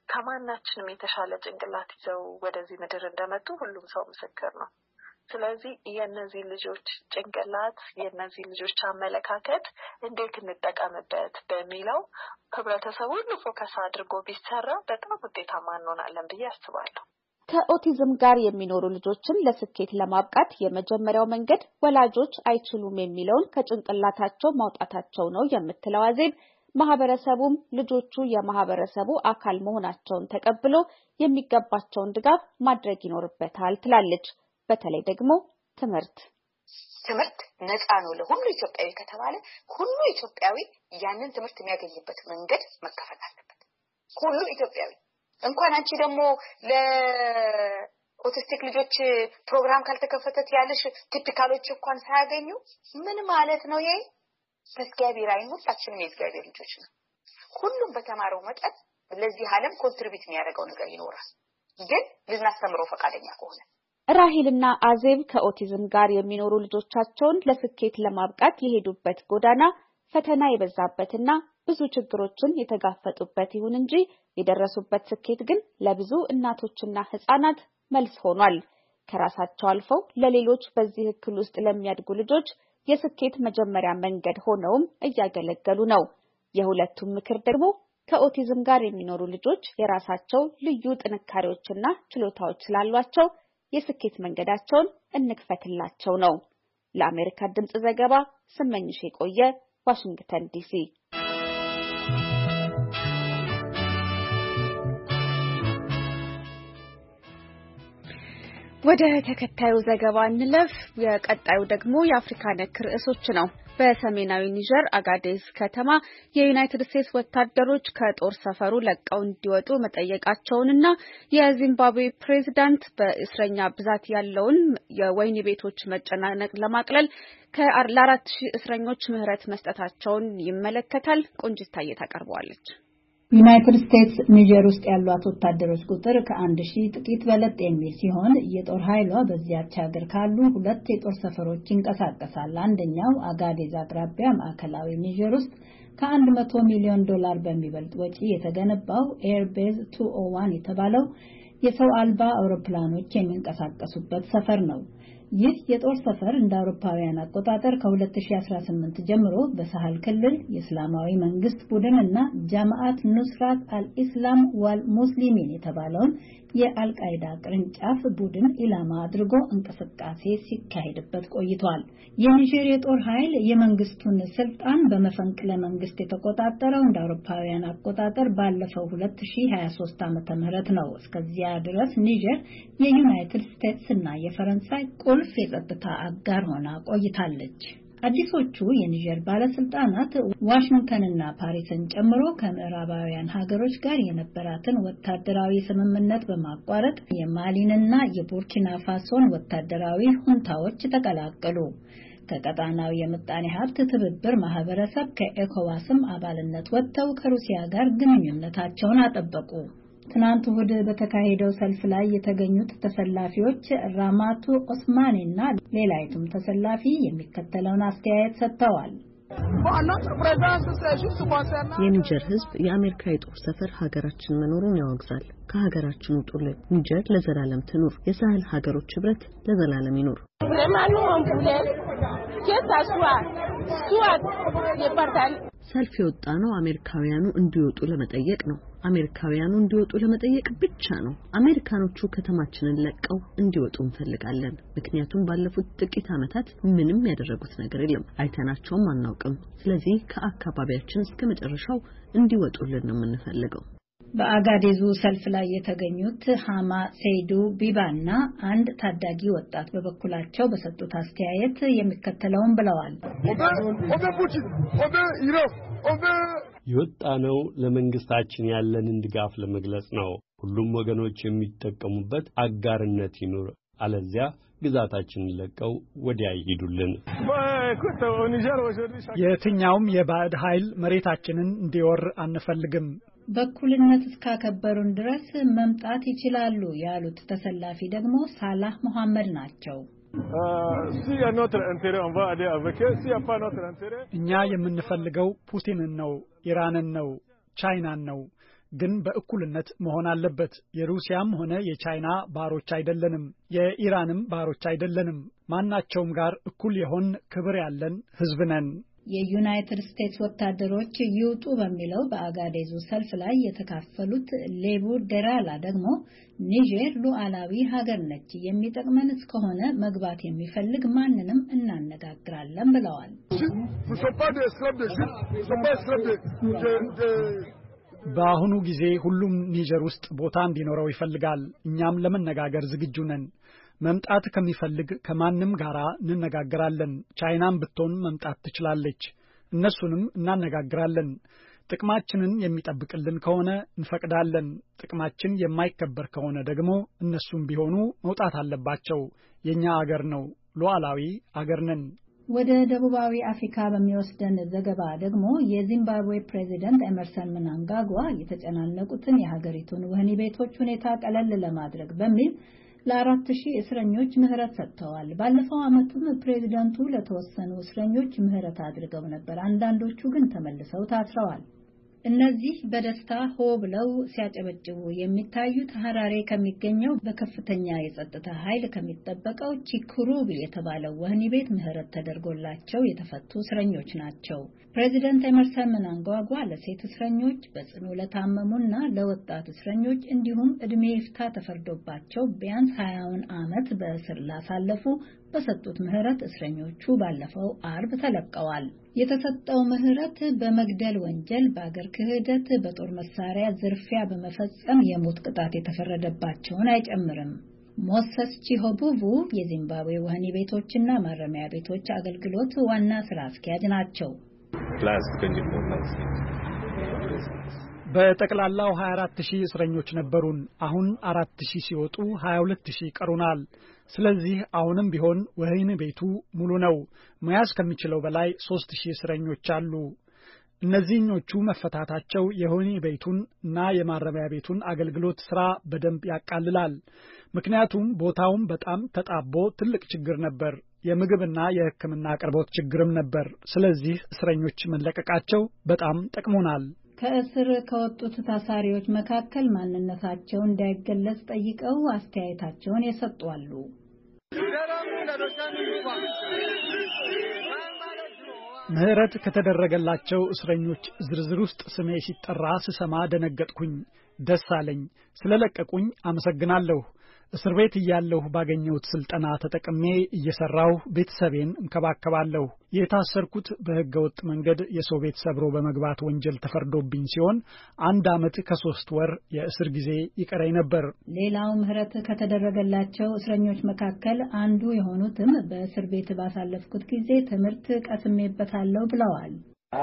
ከማናችንም የተሻለ ጭንቅላት ይዘው ወደዚህ ምድር እንደመጡ ሁሉም ሰው ምስክር ነው። ስለዚህ የነዚህ ልጆች ጭንቅላት የነዚህ ልጆች አመለካከት እንዴት እንጠቀምበት በሚለው ህብረተሰቡ ሁሉ ፎከስ አድርጎ ቢሰራ በጣም ውጤታማ እንሆናለን ብዬ አስባለሁ። ከኦቲዝም ጋር የሚኖሩ ልጆችን ለስኬት ለማብቃት የመጀመሪያው መንገድ ወላጆች አይችሉም የሚለውን ከጭንቅላታቸው ማውጣታቸው ነው የምትለው አዜብ ማህበረሰቡም ልጆቹ የማህበረሰቡ አካል መሆናቸውን ተቀብሎ የሚገባቸውን ድጋፍ ማድረግ ይኖርበታል ትላለች። በተለይ ደግሞ ትምህርት ትምህርት ነፃ ነው ለሁሉ ኢትዮጵያዊ ከተባለ ሁሉ ኢትዮጵያዊ ያንን ትምህርት የሚያገኝበት መንገድ መከፈት አለበት። ሁሉ ኢትዮጵያዊ እንኳን አንቺ ደግሞ ለኦቲስቲክ ልጆች ፕሮግራም ካልተከፈተት ያለሽ ቲፒካሎች እንኳን ሳያገኙ ምን ማለት ነው? ይሄ በእግዚአብሔር አይን ሁላችንም የእግዚአብሔር ልጆች ነው። ሁሉም በተማረው መጠን ለዚህ ዓለም ኮንትሪቢዩት የሚያደርገው ነገር ይኖራል። ግን ልናስተምረው ፈቃደኛ ከሆነ ራሂልና አዜብ ከኦቲዝም ጋር የሚኖሩ ልጆቻቸውን ለስኬት ለማብቃት የሄዱበት ጎዳና ፈተና የበዛበትና ብዙ ችግሮችን የተጋፈጡበት ይሁን እንጂ የደረሱበት ስኬት ግን ለብዙ እናቶችና ህፃናት መልስ ሆኗል። ከራሳቸው አልፈው ለሌሎች በዚህ እክል ውስጥ ለሚያድጉ ልጆች የስኬት መጀመሪያ መንገድ ሆነውም እያገለገሉ ነው። የሁለቱም ምክር ደግሞ ከኦቲዝም ጋር የሚኖሩ ልጆች የራሳቸው ልዩ ጥንካሬዎችና ችሎታዎች ስላሏቸው የስኬት መንገዳቸውን እንክፈትላቸው ነው። ለአሜሪካ ድምጽ ዘገባ ስመኝሽ የቆየ ዋሽንግተን ዲሲ። ወደ ተከታዩ ዘገባ እንለፍ። የቀጣዩ ደግሞ የአፍሪካ ነክ ርዕሶች ነው። በሰሜናዊ ኒጀር አጋዴዝ ከተማ የዩናይትድ ስቴትስ ወታደሮች ከጦር ሰፈሩ ለቀው እንዲወጡ መጠየቃቸውንና የዚምባብዌ ፕሬዝዳንት በእስረኛ ብዛት ያለውን የወህኒ ቤቶች መጨናነቅ ለማቅለል ከአራት ሺህ እስረኞች ምህረት መስጠታቸውን ይመለከታል። ቆንጂት ታዬ ታቀርበዋለች። ዩናይትድ ስቴትስ ኒጀር ውስጥ ያሏት ወታደሮች ቁጥር ከአንድ ሺህ ጥቂት በለጥ የሚል ሲሆን የጦር ኃይሏ በዚያች ሀገር ካሉ ሁለት የጦር ሰፈሮች ይንቀሳቀሳል። አንደኛው አጋዴዝ አቅራቢያ ማዕከላዊ ኒጀር ውስጥ ከአንድ መቶ ሚሊዮን ዶላር በሚበልጥ ወጪ የተገነባው ኤርቤዝ ሁለት መቶ አንድ የተባለው የሰው አልባ አውሮፕላኖች የሚንቀሳቀሱበት ሰፈር ነው። ይህ የጦር ሰፈር እንደ አውሮፓውያን አቆጣጠር ከሁለት ሺህ አስራ ስምንት ጀምሮ በሳህል ክልል የእስላማዊ መንግስት ቡድን እና ጃማዓት ኑስራት አልኢስላም ዋል ሙስሊሚን የተባለውን የአልቃይዳ ቅርንጫፍ ቡድን ኢላማ አድርጎ እንቅስቃሴ ሲካሄድበት ቆይቷል። የኒጀር የጦር ኃይል የመንግስቱን ስልጣን በመፈንቅለ መንግስት የተቆጣጠረው እንደ አውሮፓውያን አቆጣጠር ባለፈው ሁለት ሺህ ሀያ ሶስት ዓመተ ምህረት ነው። እስከዚያ ድረስ ኒጀር የዩናይትድ ስቴትስ እና የፈረንሳይ ቁልፍ የጸጥታ አጋር ሆና ቆይታለች። አዲሶቹ የኒጀር ባለስልጣናት ዋሽንግተንና ፓሪስን ጨምሮ ከምዕራባውያን ሀገሮች ጋር የነበራትን ወታደራዊ ስምምነት በማቋረጥ የማሊንና የቡርኪና ፋሶን ወታደራዊ ሁንታዎች ተቀላቀሉ። ከቀጣናው የምጣኔ ሀብት ትብብር ማህበረሰብ ከኤኮዋስም አባልነት ወጥተው ከሩሲያ ጋር ግንኙነታቸውን አጠበቁ። ትናንት እሁድ በተካሄደው ሰልፍ ላይ የተገኙት ተሰላፊዎች ራማቱ ኦስማኔና ሌላይቱም ተሰላፊ የሚከተለውን አስተያየት ሰጥተዋል። የኒጀር ህዝብ የአሜሪካ የጦር ሰፈር ሀገራችን መኖሩን ያወግዛል። ከሀገራችን ውጡልን። ኒጀር ለዘላለም ትኑር። የሳህል ሀገሮች ህብረት ለዘላለም ይኑር። ሰልፍ የወጣ ነው አሜሪካውያኑ እንዲወጡ ለመጠየቅ ነው። አሜሪካውያኑ እንዲወጡ ለመጠየቅ ብቻ ነው። አሜሪካኖቹ ከተማችንን ለቀው እንዲወጡ እንፈልጋለን። ምክንያቱም ባለፉት ጥቂት ዓመታት ምንም ያደረጉት ነገር የለም፣ አይተናቸውም አናውቅም። ስለዚህ ከአካባቢያችን እስከ መጨረሻው እንዲወጡልን ነው የምንፈልገው። በአጋዴዙ ሰልፍ ላይ የተገኙት ሃማ ሴይዱ ቢባና አንድ ታዳጊ ወጣት በበኩላቸው በሰጡት አስተያየት የሚከተለውን ብለዋል። የወጣ ነው ለመንግስታችን ያለንን ድጋፍ ለመግለጽ ነው። ሁሉም ወገኖች የሚጠቀሙበት አጋርነት ይኑር፣ አለዚያ ግዛታችንን ለቀው ወዲያ ይሄዱልን። የትኛውም የባዕድ ኃይል መሬታችንን እንዲወር አንፈልግም። በኩልነት እስካከበሩን ድረስ መምጣት ይችላሉ ያሉት ተሰላፊ ደግሞ ሳላህ መሐመድ ናቸው። እኛ የምንፈልገው ፑቲንን ነው፣ ኢራንን ነው፣ ቻይናን ነው። ግን በእኩልነት መሆን አለበት። የሩሲያም ሆነ የቻይና ባሮች አይደለንም፣ የኢራንም ባሮች አይደለንም። ማናቸውም ጋር እኩል የሆን ክብር ያለን ህዝብ ነን። የዩናይትድ ስቴትስ ወታደሮች ይውጡ በሚለው በአጋዴዙ ሰልፍ ላይ የተካፈሉት ሌቡ ደራላ ደግሞ ኒጀር ሉዓላዊ ሀገር ነች፣ የሚጠቅመን እስከሆነ መግባት የሚፈልግ ማንንም እናነጋግራለን ብለዋል። በአሁኑ ጊዜ ሁሉም ኒጀር ውስጥ ቦታ እንዲኖረው ይፈልጋል። እኛም ለመነጋገር ዝግጁ ነን። መምጣት ከሚፈልግ ከማንም ጋራ እንነጋገራለን። ቻይናም ብትሆን መምጣት ትችላለች። እነሱንም እናነጋግራለን። ጥቅማችንን የሚጠብቅልን ከሆነ እንፈቅዳለን። ጥቅማችን የማይከበር ከሆነ ደግሞ እነሱም ቢሆኑ መውጣት አለባቸው። የኛ አገር ነው፣ ሉዓላዊ አገር ነን። ወደ ደቡባዊ አፍሪካ በሚወስደን ዘገባ ደግሞ የዚምባብዌ ፕሬዚደንት ኤመርሰን ምናንጋጓ የተጨናነቁትን የሀገሪቱን ወህኒ ቤቶች ሁኔታ ቀለል ለማድረግ በሚል ለአራት ሺህ እስረኞች ምህረት ሰጥተዋል። ባለፈው ዓመትም ፕሬዚደንቱ ለተወሰኑ እስረኞች ምህረት አድርገው ነበር። አንዳንዶቹ ግን ተመልሰው ታስረዋል። እነዚህ በደስታ ሆ ብለው ሲያጨበጭቡ የሚታዩት ሐራሬ ከሚገኘው በከፍተኛ የጸጥታ ኃይል ከሚጠበቀው ቺክሩቢ የተባለው ወህኒ ቤት ምህረት ተደርጎላቸው የተፈቱ እስረኞች ናቸው። ፕሬዚደንት ኤመርሰን ምናንጓጓ ለሴት እስረኞች፣ በጽኑ ለታመሙና ለወጣት እስረኞች እንዲሁም እድሜ ይፍታ ተፈርዶባቸው ቢያንስ ሀያውን ዓመት በእስር ላሳለፉ በሰጡት ምህረት እስረኞቹ ባለፈው አርብ ተለቀዋል። የተሰጠው ምህረት በመግደል ወንጀል፣ በአገር ክህደት፣ በጦር መሳሪያ ዝርፊያ በመፈጸም የሞት ቅጣት የተፈረደባቸውን አይጨምርም። ሞሰስ ቺሆቡቡ የዚምባብዌ ወህኒ ቤቶችና ማረሚያ ቤቶች አገልግሎት ዋና ስራ አስኪያጅ ናቸው። በጠቅላላው ሀያ አራት ሺህ እስረኞች ነበሩን። አሁን አራት ሺህ ሲወጡ ሀያ ሁለት ሺህ ቀሩናል። ስለዚህ አሁንም ቢሆን ወህኒ ቤቱ ሙሉ ነው። መያዝ ከሚችለው በላይ ሶስት ሺህ እስረኞች አሉ። እነዚህኞቹ መፈታታቸው የወህኒ ቤቱን እና የማረሚያ ቤቱን አገልግሎት ስራ በደንብ ያቃልላል። ምክንያቱም ቦታውም በጣም ተጣቦ ትልቅ ችግር ነበር። የምግብና የሕክምና አቅርቦት ችግርም ነበር። ስለዚህ እስረኞች መለቀቃቸው በጣም ጠቅሞናል። ከእስር ከወጡት ታሳሪዎች መካከል ማንነታቸው እንዳይገለጽ ጠይቀው አስተያየታቸውን የሰጡ አሉ። ምህረት ከተደረገላቸው እስረኞች ዝርዝር ውስጥ ስሜ ሲጠራ ስሰማ ደነገጥኩኝ። ደስ አለኝ። ስለለቀቁኝ አመሰግናለሁ። እስር ቤት እያለሁ ባገኘሁት ስልጠና ተጠቅሜ እየሰራሁ ቤተሰቤን እንከባከባለሁ። የታሰርኩት በህገወጥ መንገድ የሰው ቤት ሰብሮ በመግባት ወንጀል ተፈርዶብኝ ሲሆን አንድ አመት ከሶስት ወር የእስር ጊዜ ይቀረኝ ነበር። ሌላው ምህረት ከተደረገላቸው እስረኞች መካከል አንዱ የሆኑትም በእስር ቤት ባሳለፍኩት ጊዜ ትምህርት ቀስሜበታለሁ ብለዋል።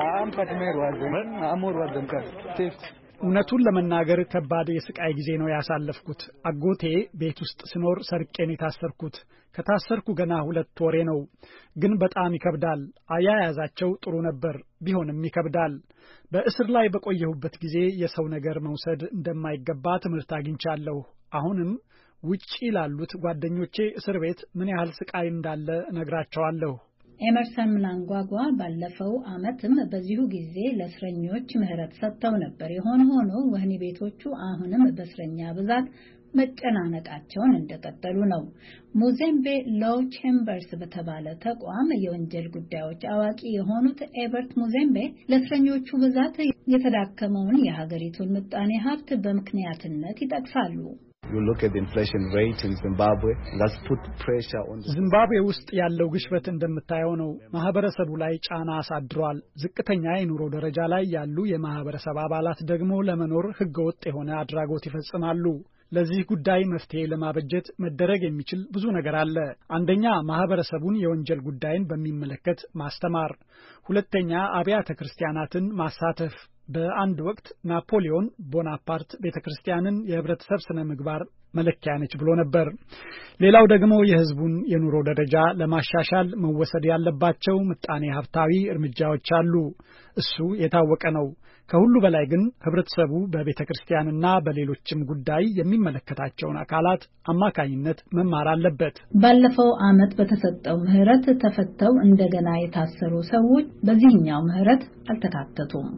እውነቱን ለመናገር ከባድ የስቃይ ጊዜ ነው ያሳለፍኩት። አጎቴ ቤት ውስጥ ስኖር ሰርቄን የታሰርኩት። ከታሰርኩ ገና ሁለት ወሬ ነው። ግን በጣም ይከብዳል። አያያዛቸው ጥሩ ነበር፣ ቢሆንም ይከብዳል። በእስር ላይ በቆየሁበት ጊዜ የሰው ነገር መውሰድ እንደማይገባ ትምህርት አግኝቻለሁ። አሁንም ውጪ ላሉት ጓደኞቼ እስር ቤት ምን ያህል ስቃይ እንዳለ እነግራቸዋለሁ። ኤመርሰን ምናንጓጓ ባለፈው አመትም በዚሁ ጊዜ ለእስረኞች ምህረት ሰጥተው ነበር። የሆነ ሆኖ ወህኒ ቤቶቹ አሁንም በእስረኛ ብዛት መጨናነቃቸውን እንደቀጠሉ ነው። ሙዜምቤ ሎው ቼምበርስ በተባለ ተቋም የወንጀል ጉዳዮች አዋቂ የሆኑት ኤበርት ሙዜምቤ ለእስረኞቹ ብዛት የተዳከመውን የሀገሪቱን ምጣኔ ሀብት በምክንያትነት ይጠቅሳሉ። You look at the inflation rate in Zimbabwe, that's put pressure on the ዚምባብዌ ውስጥ ያለው ግሽበት እንደምታየው ነው። ማህበረሰቡ ላይ ጫና አሳድሯል። ዝቅተኛ የኑሮ ደረጃ ላይ ያሉ የማህበረሰብ አባላት ደግሞ ለመኖር ህገወጥ የሆነ አድራጎት ይፈጽማሉ። ለዚህ ጉዳይ መፍትሄ ለማበጀት መደረግ የሚችል ብዙ ነገር አለ። አንደኛ ማህበረሰቡን የወንጀል ጉዳይን በሚመለከት ማስተማር፣ ሁለተኛ አብያተ ክርስቲያናትን ማሳተፍ። በአንድ ወቅት ናፖሊዮን ቦናፓርት ቤተክርስቲያንን የህብረተሰብ ስነ ምግባር መለኪያ ነች ብሎ ነበር። ሌላው ደግሞ የህዝቡን የኑሮ ደረጃ ለማሻሻል መወሰድ ያለባቸው ምጣኔ ሀብታዊ እርምጃዎች አሉ። እሱ የታወቀ ነው። ከሁሉ በላይ ግን ህብረተሰቡ በቤተክርስቲያንና በሌሎችም ጉዳይ የሚመለከታቸውን አካላት አማካኝነት መማር አለበት። ባለፈው አመት በተሰጠው ምህረት ተፈተው እንደገና የታሰሩ ሰዎች በዚህኛው ምህረት አልተካተቱም።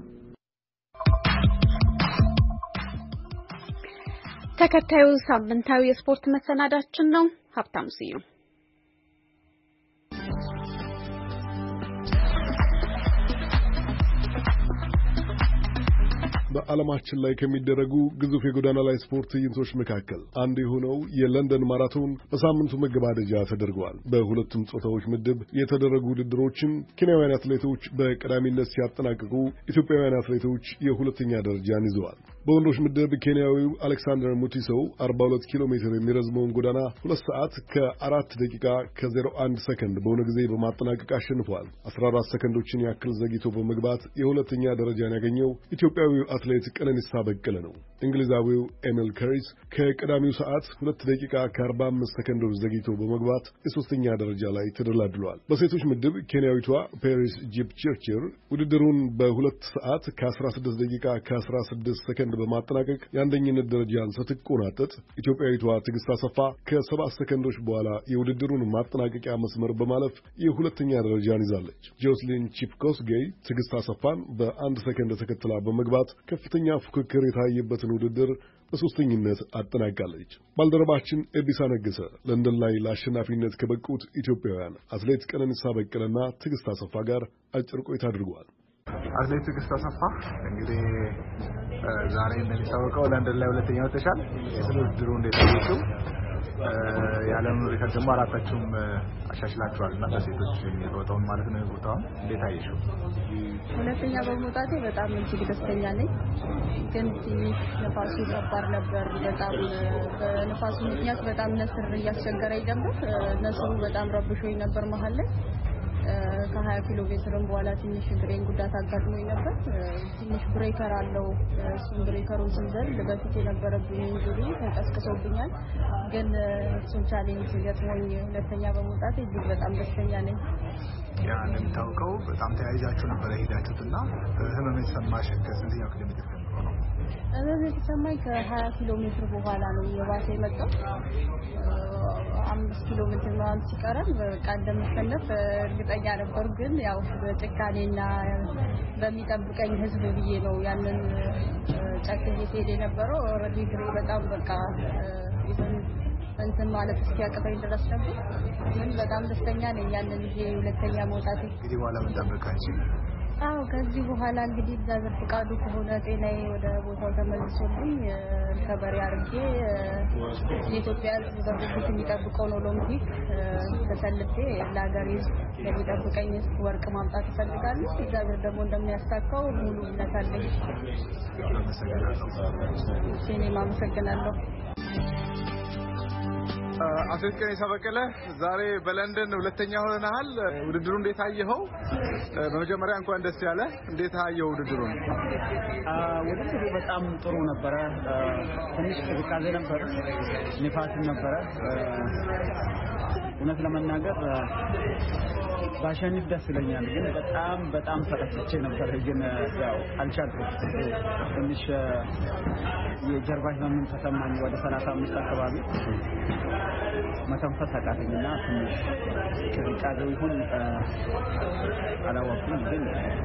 ተከታዩ ሳምንታዊ የስፖርት መሰናዳችን ነው። ሀብታሙ ስዩም በዓለማችን ላይ ከሚደረጉ ግዙፍ የጎዳና ላይ ስፖርት ትዕይንቶች መካከል አንዱ የሆነው የለንደን ማራቶን በሳምንቱ መገባደጃ ተደርገዋል። በሁለቱም ጾታዎች ምድብ የተደረጉ ውድድሮችን ኬንያውያን አትሌቶች በቀዳሚነት ሲያጠናቅቁ፣ ኢትዮጵያውያን አትሌቶች የሁለተኛ ደረጃን ይዘዋል። በወንዶች ምድብ ኬንያዊው አሌክሳንደር ሙቲሶ አርባ ሁለት ኪሎ ሜትር የሚረዝመውን ጎዳና ሁለት ሰዓት ከአራት ደቂቃ ከዜሮ አንድ ሰከንድ በሆነ ጊዜ በማጠናቀቅ አሸንፏል። አስራ አራት ሰከንዶችን ያክል ዘግይቶ በመግባት የሁለተኛ ደረጃን ያገኘው ኢትዮጵያዊው አትሌት ቀነኒሳ በቀለ ነው። እንግሊዛዊው ኤሚል ከሪስ ከቀዳሚው ሰዓት ሁለት ደቂቃ ከአርባ አምስት ሰከንዶች ዘግይቶ በመግባት የሶስተኛ ደረጃ ላይ ተደላድሏል። በሴቶች ምድብ ኬንያዊቷ ፔሪስ ጂፕቸርችር ውድድሩን በሁለት ሰዓት ከአስራ ስድስት ደቂቃ ከአስራ ስድስት ሰከንድ በማጠናቀቅ የአንደኝነት ደረጃን ስትቆናጠጥ፣ ኢትዮጵያዊቷ ትዕግስት አሰፋ ከሰባት ሰከንዶች በኋላ የውድድሩን ማጠናቀቂያ መስመር በማለፍ የሁለተኛ ደረጃን ይዛለች። ጆስሊን ቺፕኮስጌይ ትዕግስት አሰፋን በአንድ ሰከንድ ተከትላ በመግባት ከፍተኛ ፉክክር የታየበትን ውድድር በሶስተኝነት አጠናቃለች። ባልደረባችን ኤቢሳ ነገሰ ለንደን ላይ ለአሸናፊነት ከበቁት ኢትዮጵያውያን አትሌት ቀነኒሳ በቀለና ትዕግስት አሰፋ ጋር አጭር ቆይታ አድርገዋል። አትሌት ትዕግስት አሰፋ እንግዲህ ዛሬ እንደሚታወቀው ለንደን ላይ ሁለተኛ ወጥተሻል። የውድድሩ እንዴት ነው? ያለም ሪከርድ ደግሞ አራታችሁም አሻሽላችኋልና በሴቶች የሚሮጠውን ማለት ነው። ቦታውን እንዴት አየሽው? ሁለተኛ በመውጣቴ በጣም እጅግ ደስተኛ ነኝ። ግን ትንሽ ነፋሱ ከባድ ነበር። በጣም በነፋሱ ምክንያት በጣም ነስር እያስቸገረኝ ነበር። ነስሩ በጣም ረብሾኝ ነበር መሀል ላይ ከሀያ ኪሎ ሜትርም በኋላ ትንሽ ግሬን ጉዳት አጋጥሞኝ ነበር። ትንሽ ብሬከር አለው። እሱን ብሬከሩን ስንዘል በፊት የነበረብኝ ኢንጁሪ ተቀስቅሶብኛል። ግን እሱን ቻሌንጅ ገጥሞኝ ሁለተኛ በመውጣቴ እጅግ በጣም ደስተኛ ነኝ። ያ እንደምታውቀው በጣም ተያይዛችሁ ነበር ሄዳችሁትና ህመም የተሰማሽ ከስንተኛው ኪሎ ሜትር ጀምሮ ነው? ህመም የተሰማኝ ከሀያ ኪሎ ሜትር በኋላ ነው የባሰ የመጣው። አምስት ኪሎ ሜትር ነው ሲቀረን በቃ እንደምሸነፍ እርግጠኛ ነበር። ግን ያው በጭካኔና በሚጠብቀኝ ህዝብ ብዬ ነው ያንን ጨክዬ ሄደ የነበረው። ኦልሬዲ ግሬ በጣም በቃ እንትን ማለት እስኪያቅተኝ ድረስ ነበር። ግን በጣም ደስተኛ ነኝ ያንን ይሄ ሁለተኛ መውጣቴ። እንግዲህ በኋላ ምን ጠብቃችሁ? አዎ ከዚህ በኋላ እንግዲህ እግዚአብሔር ፍቃዱ ከሆነ ጤናዬ ወደ ቦታው ተመልሶልኝ ከበሬ አድርጌ የኢትዮጵያ ሕዝብ በጉጉት የሚጠብቀውን ኦሎምፒክ ተሰልፌ ለሀገሬ የሚጠብቀኝ ወርቅ ማምጣት እፈልጋለሁ። እግዚአብሔር ደግሞ እንደሚያሳካው ሙሉ እምነት አለኝ። እኔም አመሰግናለሁ። አትሌት ቀነኒሳ በቀለ ዛሬ በለንደን ሁለተኛ ሆነሃል። ውድድሩ እንዴት አየኸው? በመጀመሪያ እንኳን ደስ ያለ። እንዴት አየኸው ውድድሩን? ውድድሩ በጣም ጥሩ ነበረ። ትንሽ ቅዝቃዜ ነበር፣ ንፋስም ነበረ። እውነት ለመናገር ባሸንፍ ደስ ይለኛል። ግን በጣም በጣም ፈረስቼ ነበር። ግን ያው አልቻልኩም። ትንሽ የጀርባ ህመም ተሰማኝ። ወደ ሰላሳ አምስት አካባቢ መተንፈስ አቃተኝና ትንሽ ቅዝቃዜው ይሁን አላወቅኩም። ግን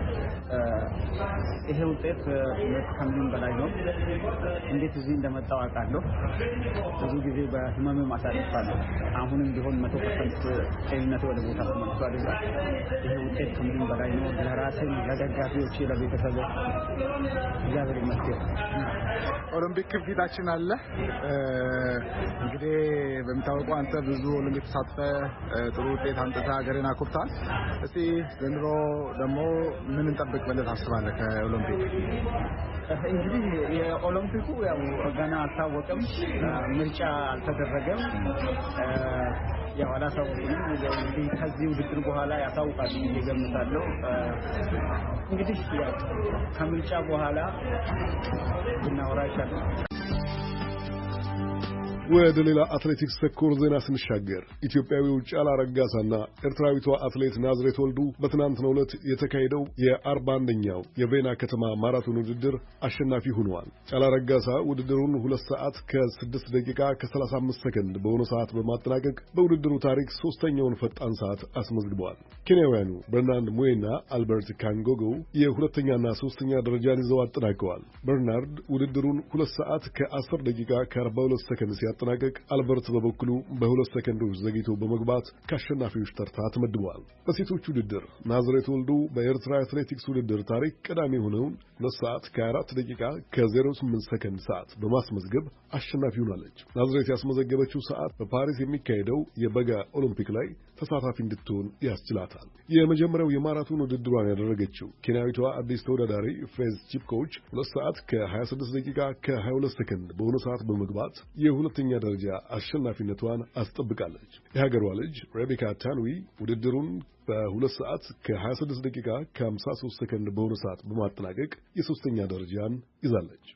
ይሄ ውጤት ከምንም በላይ ነው። እንዴት እዚህ እንደመጣው አውቃለሁ። ብዙ ጊዜ በህመም አሳልፋለሁ። አሁንም ቢሆን መቶ ፐርሰንት ጤንነቴ ወደ ቦታ ተመልሷል። ይሄ ውጤት ከምንም በላይ ነው። ለራሴም፣ ለደጋፊዎቼ፣ ለቤተሰብ እግዚአብሔር ይመስገን። ኦሎምፒክ ፊታችን አለ። እንግዲህ በሚታወቀው አንተ ብዙ ኦሎምፒክ ተሳትፈህ ጥሩ ውጤት አምጥተህ ሀገርን አኩርተሃል። እስቲ ዘንድሮ ደግሞ ምን እንጠብቅ ብለህ ታስባለህ ከኦሎምፒክ? እንግዲህ የኦሎምፒኩ ያው ገና አልታወቀም፣ ምርጫ አልተደረገም። ያው አላሳውቁንም። እንግዲህ ከዚህ ውድድር በኋላ ያሳውቃሉ ብዬ እገምታለሁ። እንግዲህ ያው ከምርጫ በኋላ ብናወራ ይሻላል። ወደ ሌላ አትሌቲክስ ተኮር ዜና ስንሻገር ኢትዮጵያዊው ጫላ ረጋሳና ኤርትራዊቷ አትሌት ናዝሬት ወልዱ በትናንትናው ዕለት የተካሄደው የአርባ አንደኛው የቬና ከተማ ማራቶን ውድድር አሸናፊ ሆነዋል። ጫላ ረጋሳ ውድድሩን ሁለት ሰዓት ከስድስት ደቂቃ ከሰላሳ አምስት ሰከንድ በሆነ ሰዓት በማጠናቀቅ በውድድሩ ታሪክ ሶስተኛውን ፈጣን ሰዓት አስመዝግበዋል። ኬንያውያኑ በርናርድ ሙዌና አልበርት ካንጎጎ የሁለተኛና ሶስተኛ ደረጃን ይዘው አጠናቀዋል። በርናርድ ውድድሩን ሁለት ሰዓት ከአስር ደቂቃ ከአርባ ሁለት ሰከንድ ሲያጠናቀቅ አልበርት በበኩሉ በሁለት ሰከንዶች ዘግይቶ በመግባት ከአሸናፊዎች ተርታ ተመድበዋል። በሴቶች ውድድር ናዝሬት ወልዱ በኤርትራ አትሌቲክስ ውድድር ታሪክ ቀዳሚ የሆነውን ሁለት ሰዓት ከአራት ደቂቃ ከዜሮ ስምንት ሰከንድ ሰዓት በማስመዝገብ አሸናፊ ሆናለች። ናዝሬት ያስመዘገበችው ሰዓት በፓሪስ የሚካሄደው የበጋ ኦሎምፒክ ላይ ተሳታፊ እንድትሆን ያስችላታል። የመጀመሪያው የማራቶን ውድድሯን ያደረገችው ኬንያዊቷ አዲስ ተወዳዳሪ ፌዝ ቺፕኮች ሁለት ሰዓት ከሀያ ስድስት ደቂቃ ከሀያ ሁለት ሰከንድ በሆነ ሰዓት በመግባት የሁለተኛ ደረጃ አሸናፊነቷን አስጠብቃለች። የሀገሯ ልጅ ሬቤካ ታንዊ ውድድሩን በሁለት ሰዓት ከሀያ ስድስት ደቂቃ ከሀምሳ ሶስት ሰከንድ በሆነ ሰዓት በማጠናቀቅ የሶስተኛ ደረጃን ይዛለች።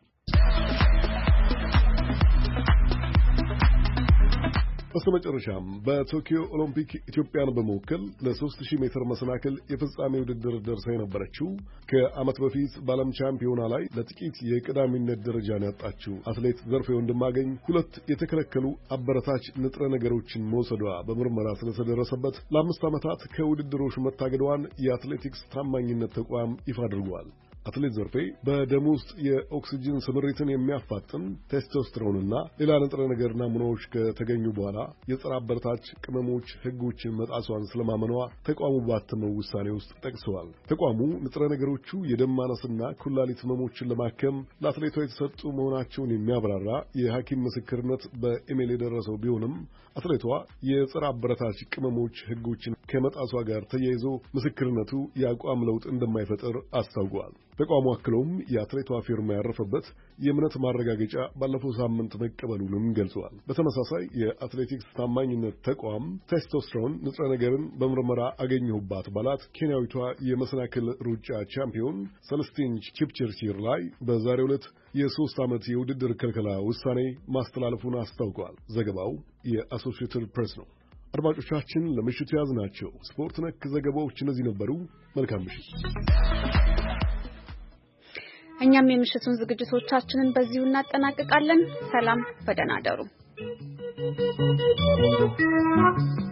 በስተመጨረሻም በቶኪዮ ኦሎምፒክ ኢትዮጵያን በመወከል ለሶስት ሺህ ሜትር መሰናክል የፍጻሜ ውድድር ደርሳ የነበረችው ከዓመት በፊት በዓለም ቻምፒዮና ላይ ለጥቂት የቀዳሚነት ደረጃን ያጣችው አትሌት ዘርፌ ወንድማገኝ ሁለት የተከለከሉ አበረታች ንጥረ ነገሮችን መውሰዷ በምርመራ ስለተደረሰበት ለአምስት ዓመታት ከውድድሮች መታገዷን የአትሌቲክስ ታማኝነት ተቋም ይፋ አድርጓል። አትሌት ዘርፌ በደም ውስጥ የኦክሲጅን ስምሪትን የሚያፋጥን ቴስቶስትሮንና ሌላ ንጥረ ነገር ናሙናዎች ከተገኙ በኋላ የጸረ አበረታች ቅመሞች ሕጎችን መጣሷን ስለማመኗ ተቋሙ ባተመው ውሳኔ ውስጥ ጠቅሰዋል። ተቋሙ ንጥረ ነገሮቹ የደም ማነስና ኩላሊት ህመሞችን ለማከም ለአትሌቷ የተሰጡ መሆናቸውን የሚያብራራ የሐኪም ምስክርነት በኢሜል የደረሰው ቢሆንም አትሌቷ የጸረ አበረታች ቅመሞች ሕጎችን ከመጣሷ ጋር ተያይዞ ምስክርነቱ የአቋም ለውጥ እንደማይፈጥር አስታውቋል። ተቋሙ አክሎም የአትሌቷ ፊርማ ያረፈበት የእምነት ማረጋገጫ ባለፈው ሳምንት መቀበሉንም ገልጿል። በተመሳሳይ የአትሌቲክስ ታማኝነት ተቋም ቴስቶስትሮን ንጥረ ነገርን በምርመራ አገኘሁባት ባላት ኬንያዊቷ የመሰናክል ሩጫ ቻምፒዮን ሰለስቲን ቺፕቸርቺር ላይ በዛሬው ዕለት የሶስት ዓመት የውድድር ክልከላ ውሳኔ ማስተላለፉን አስታውቋል። ዘገባው የአሶሺየትድ ፕሬስ ነው። አድማጮቻችን ለምሽቱ ያዝናቸው ስፖርት ነክ ዘገባዎች እነዚህ ነበሩ። መልካም ምሽት። እኛም የምሽቱን ዝግጅቶቻችንን በዚሁ እናጠናቅቃለን። ሰላም፣ በደህና እደሩ።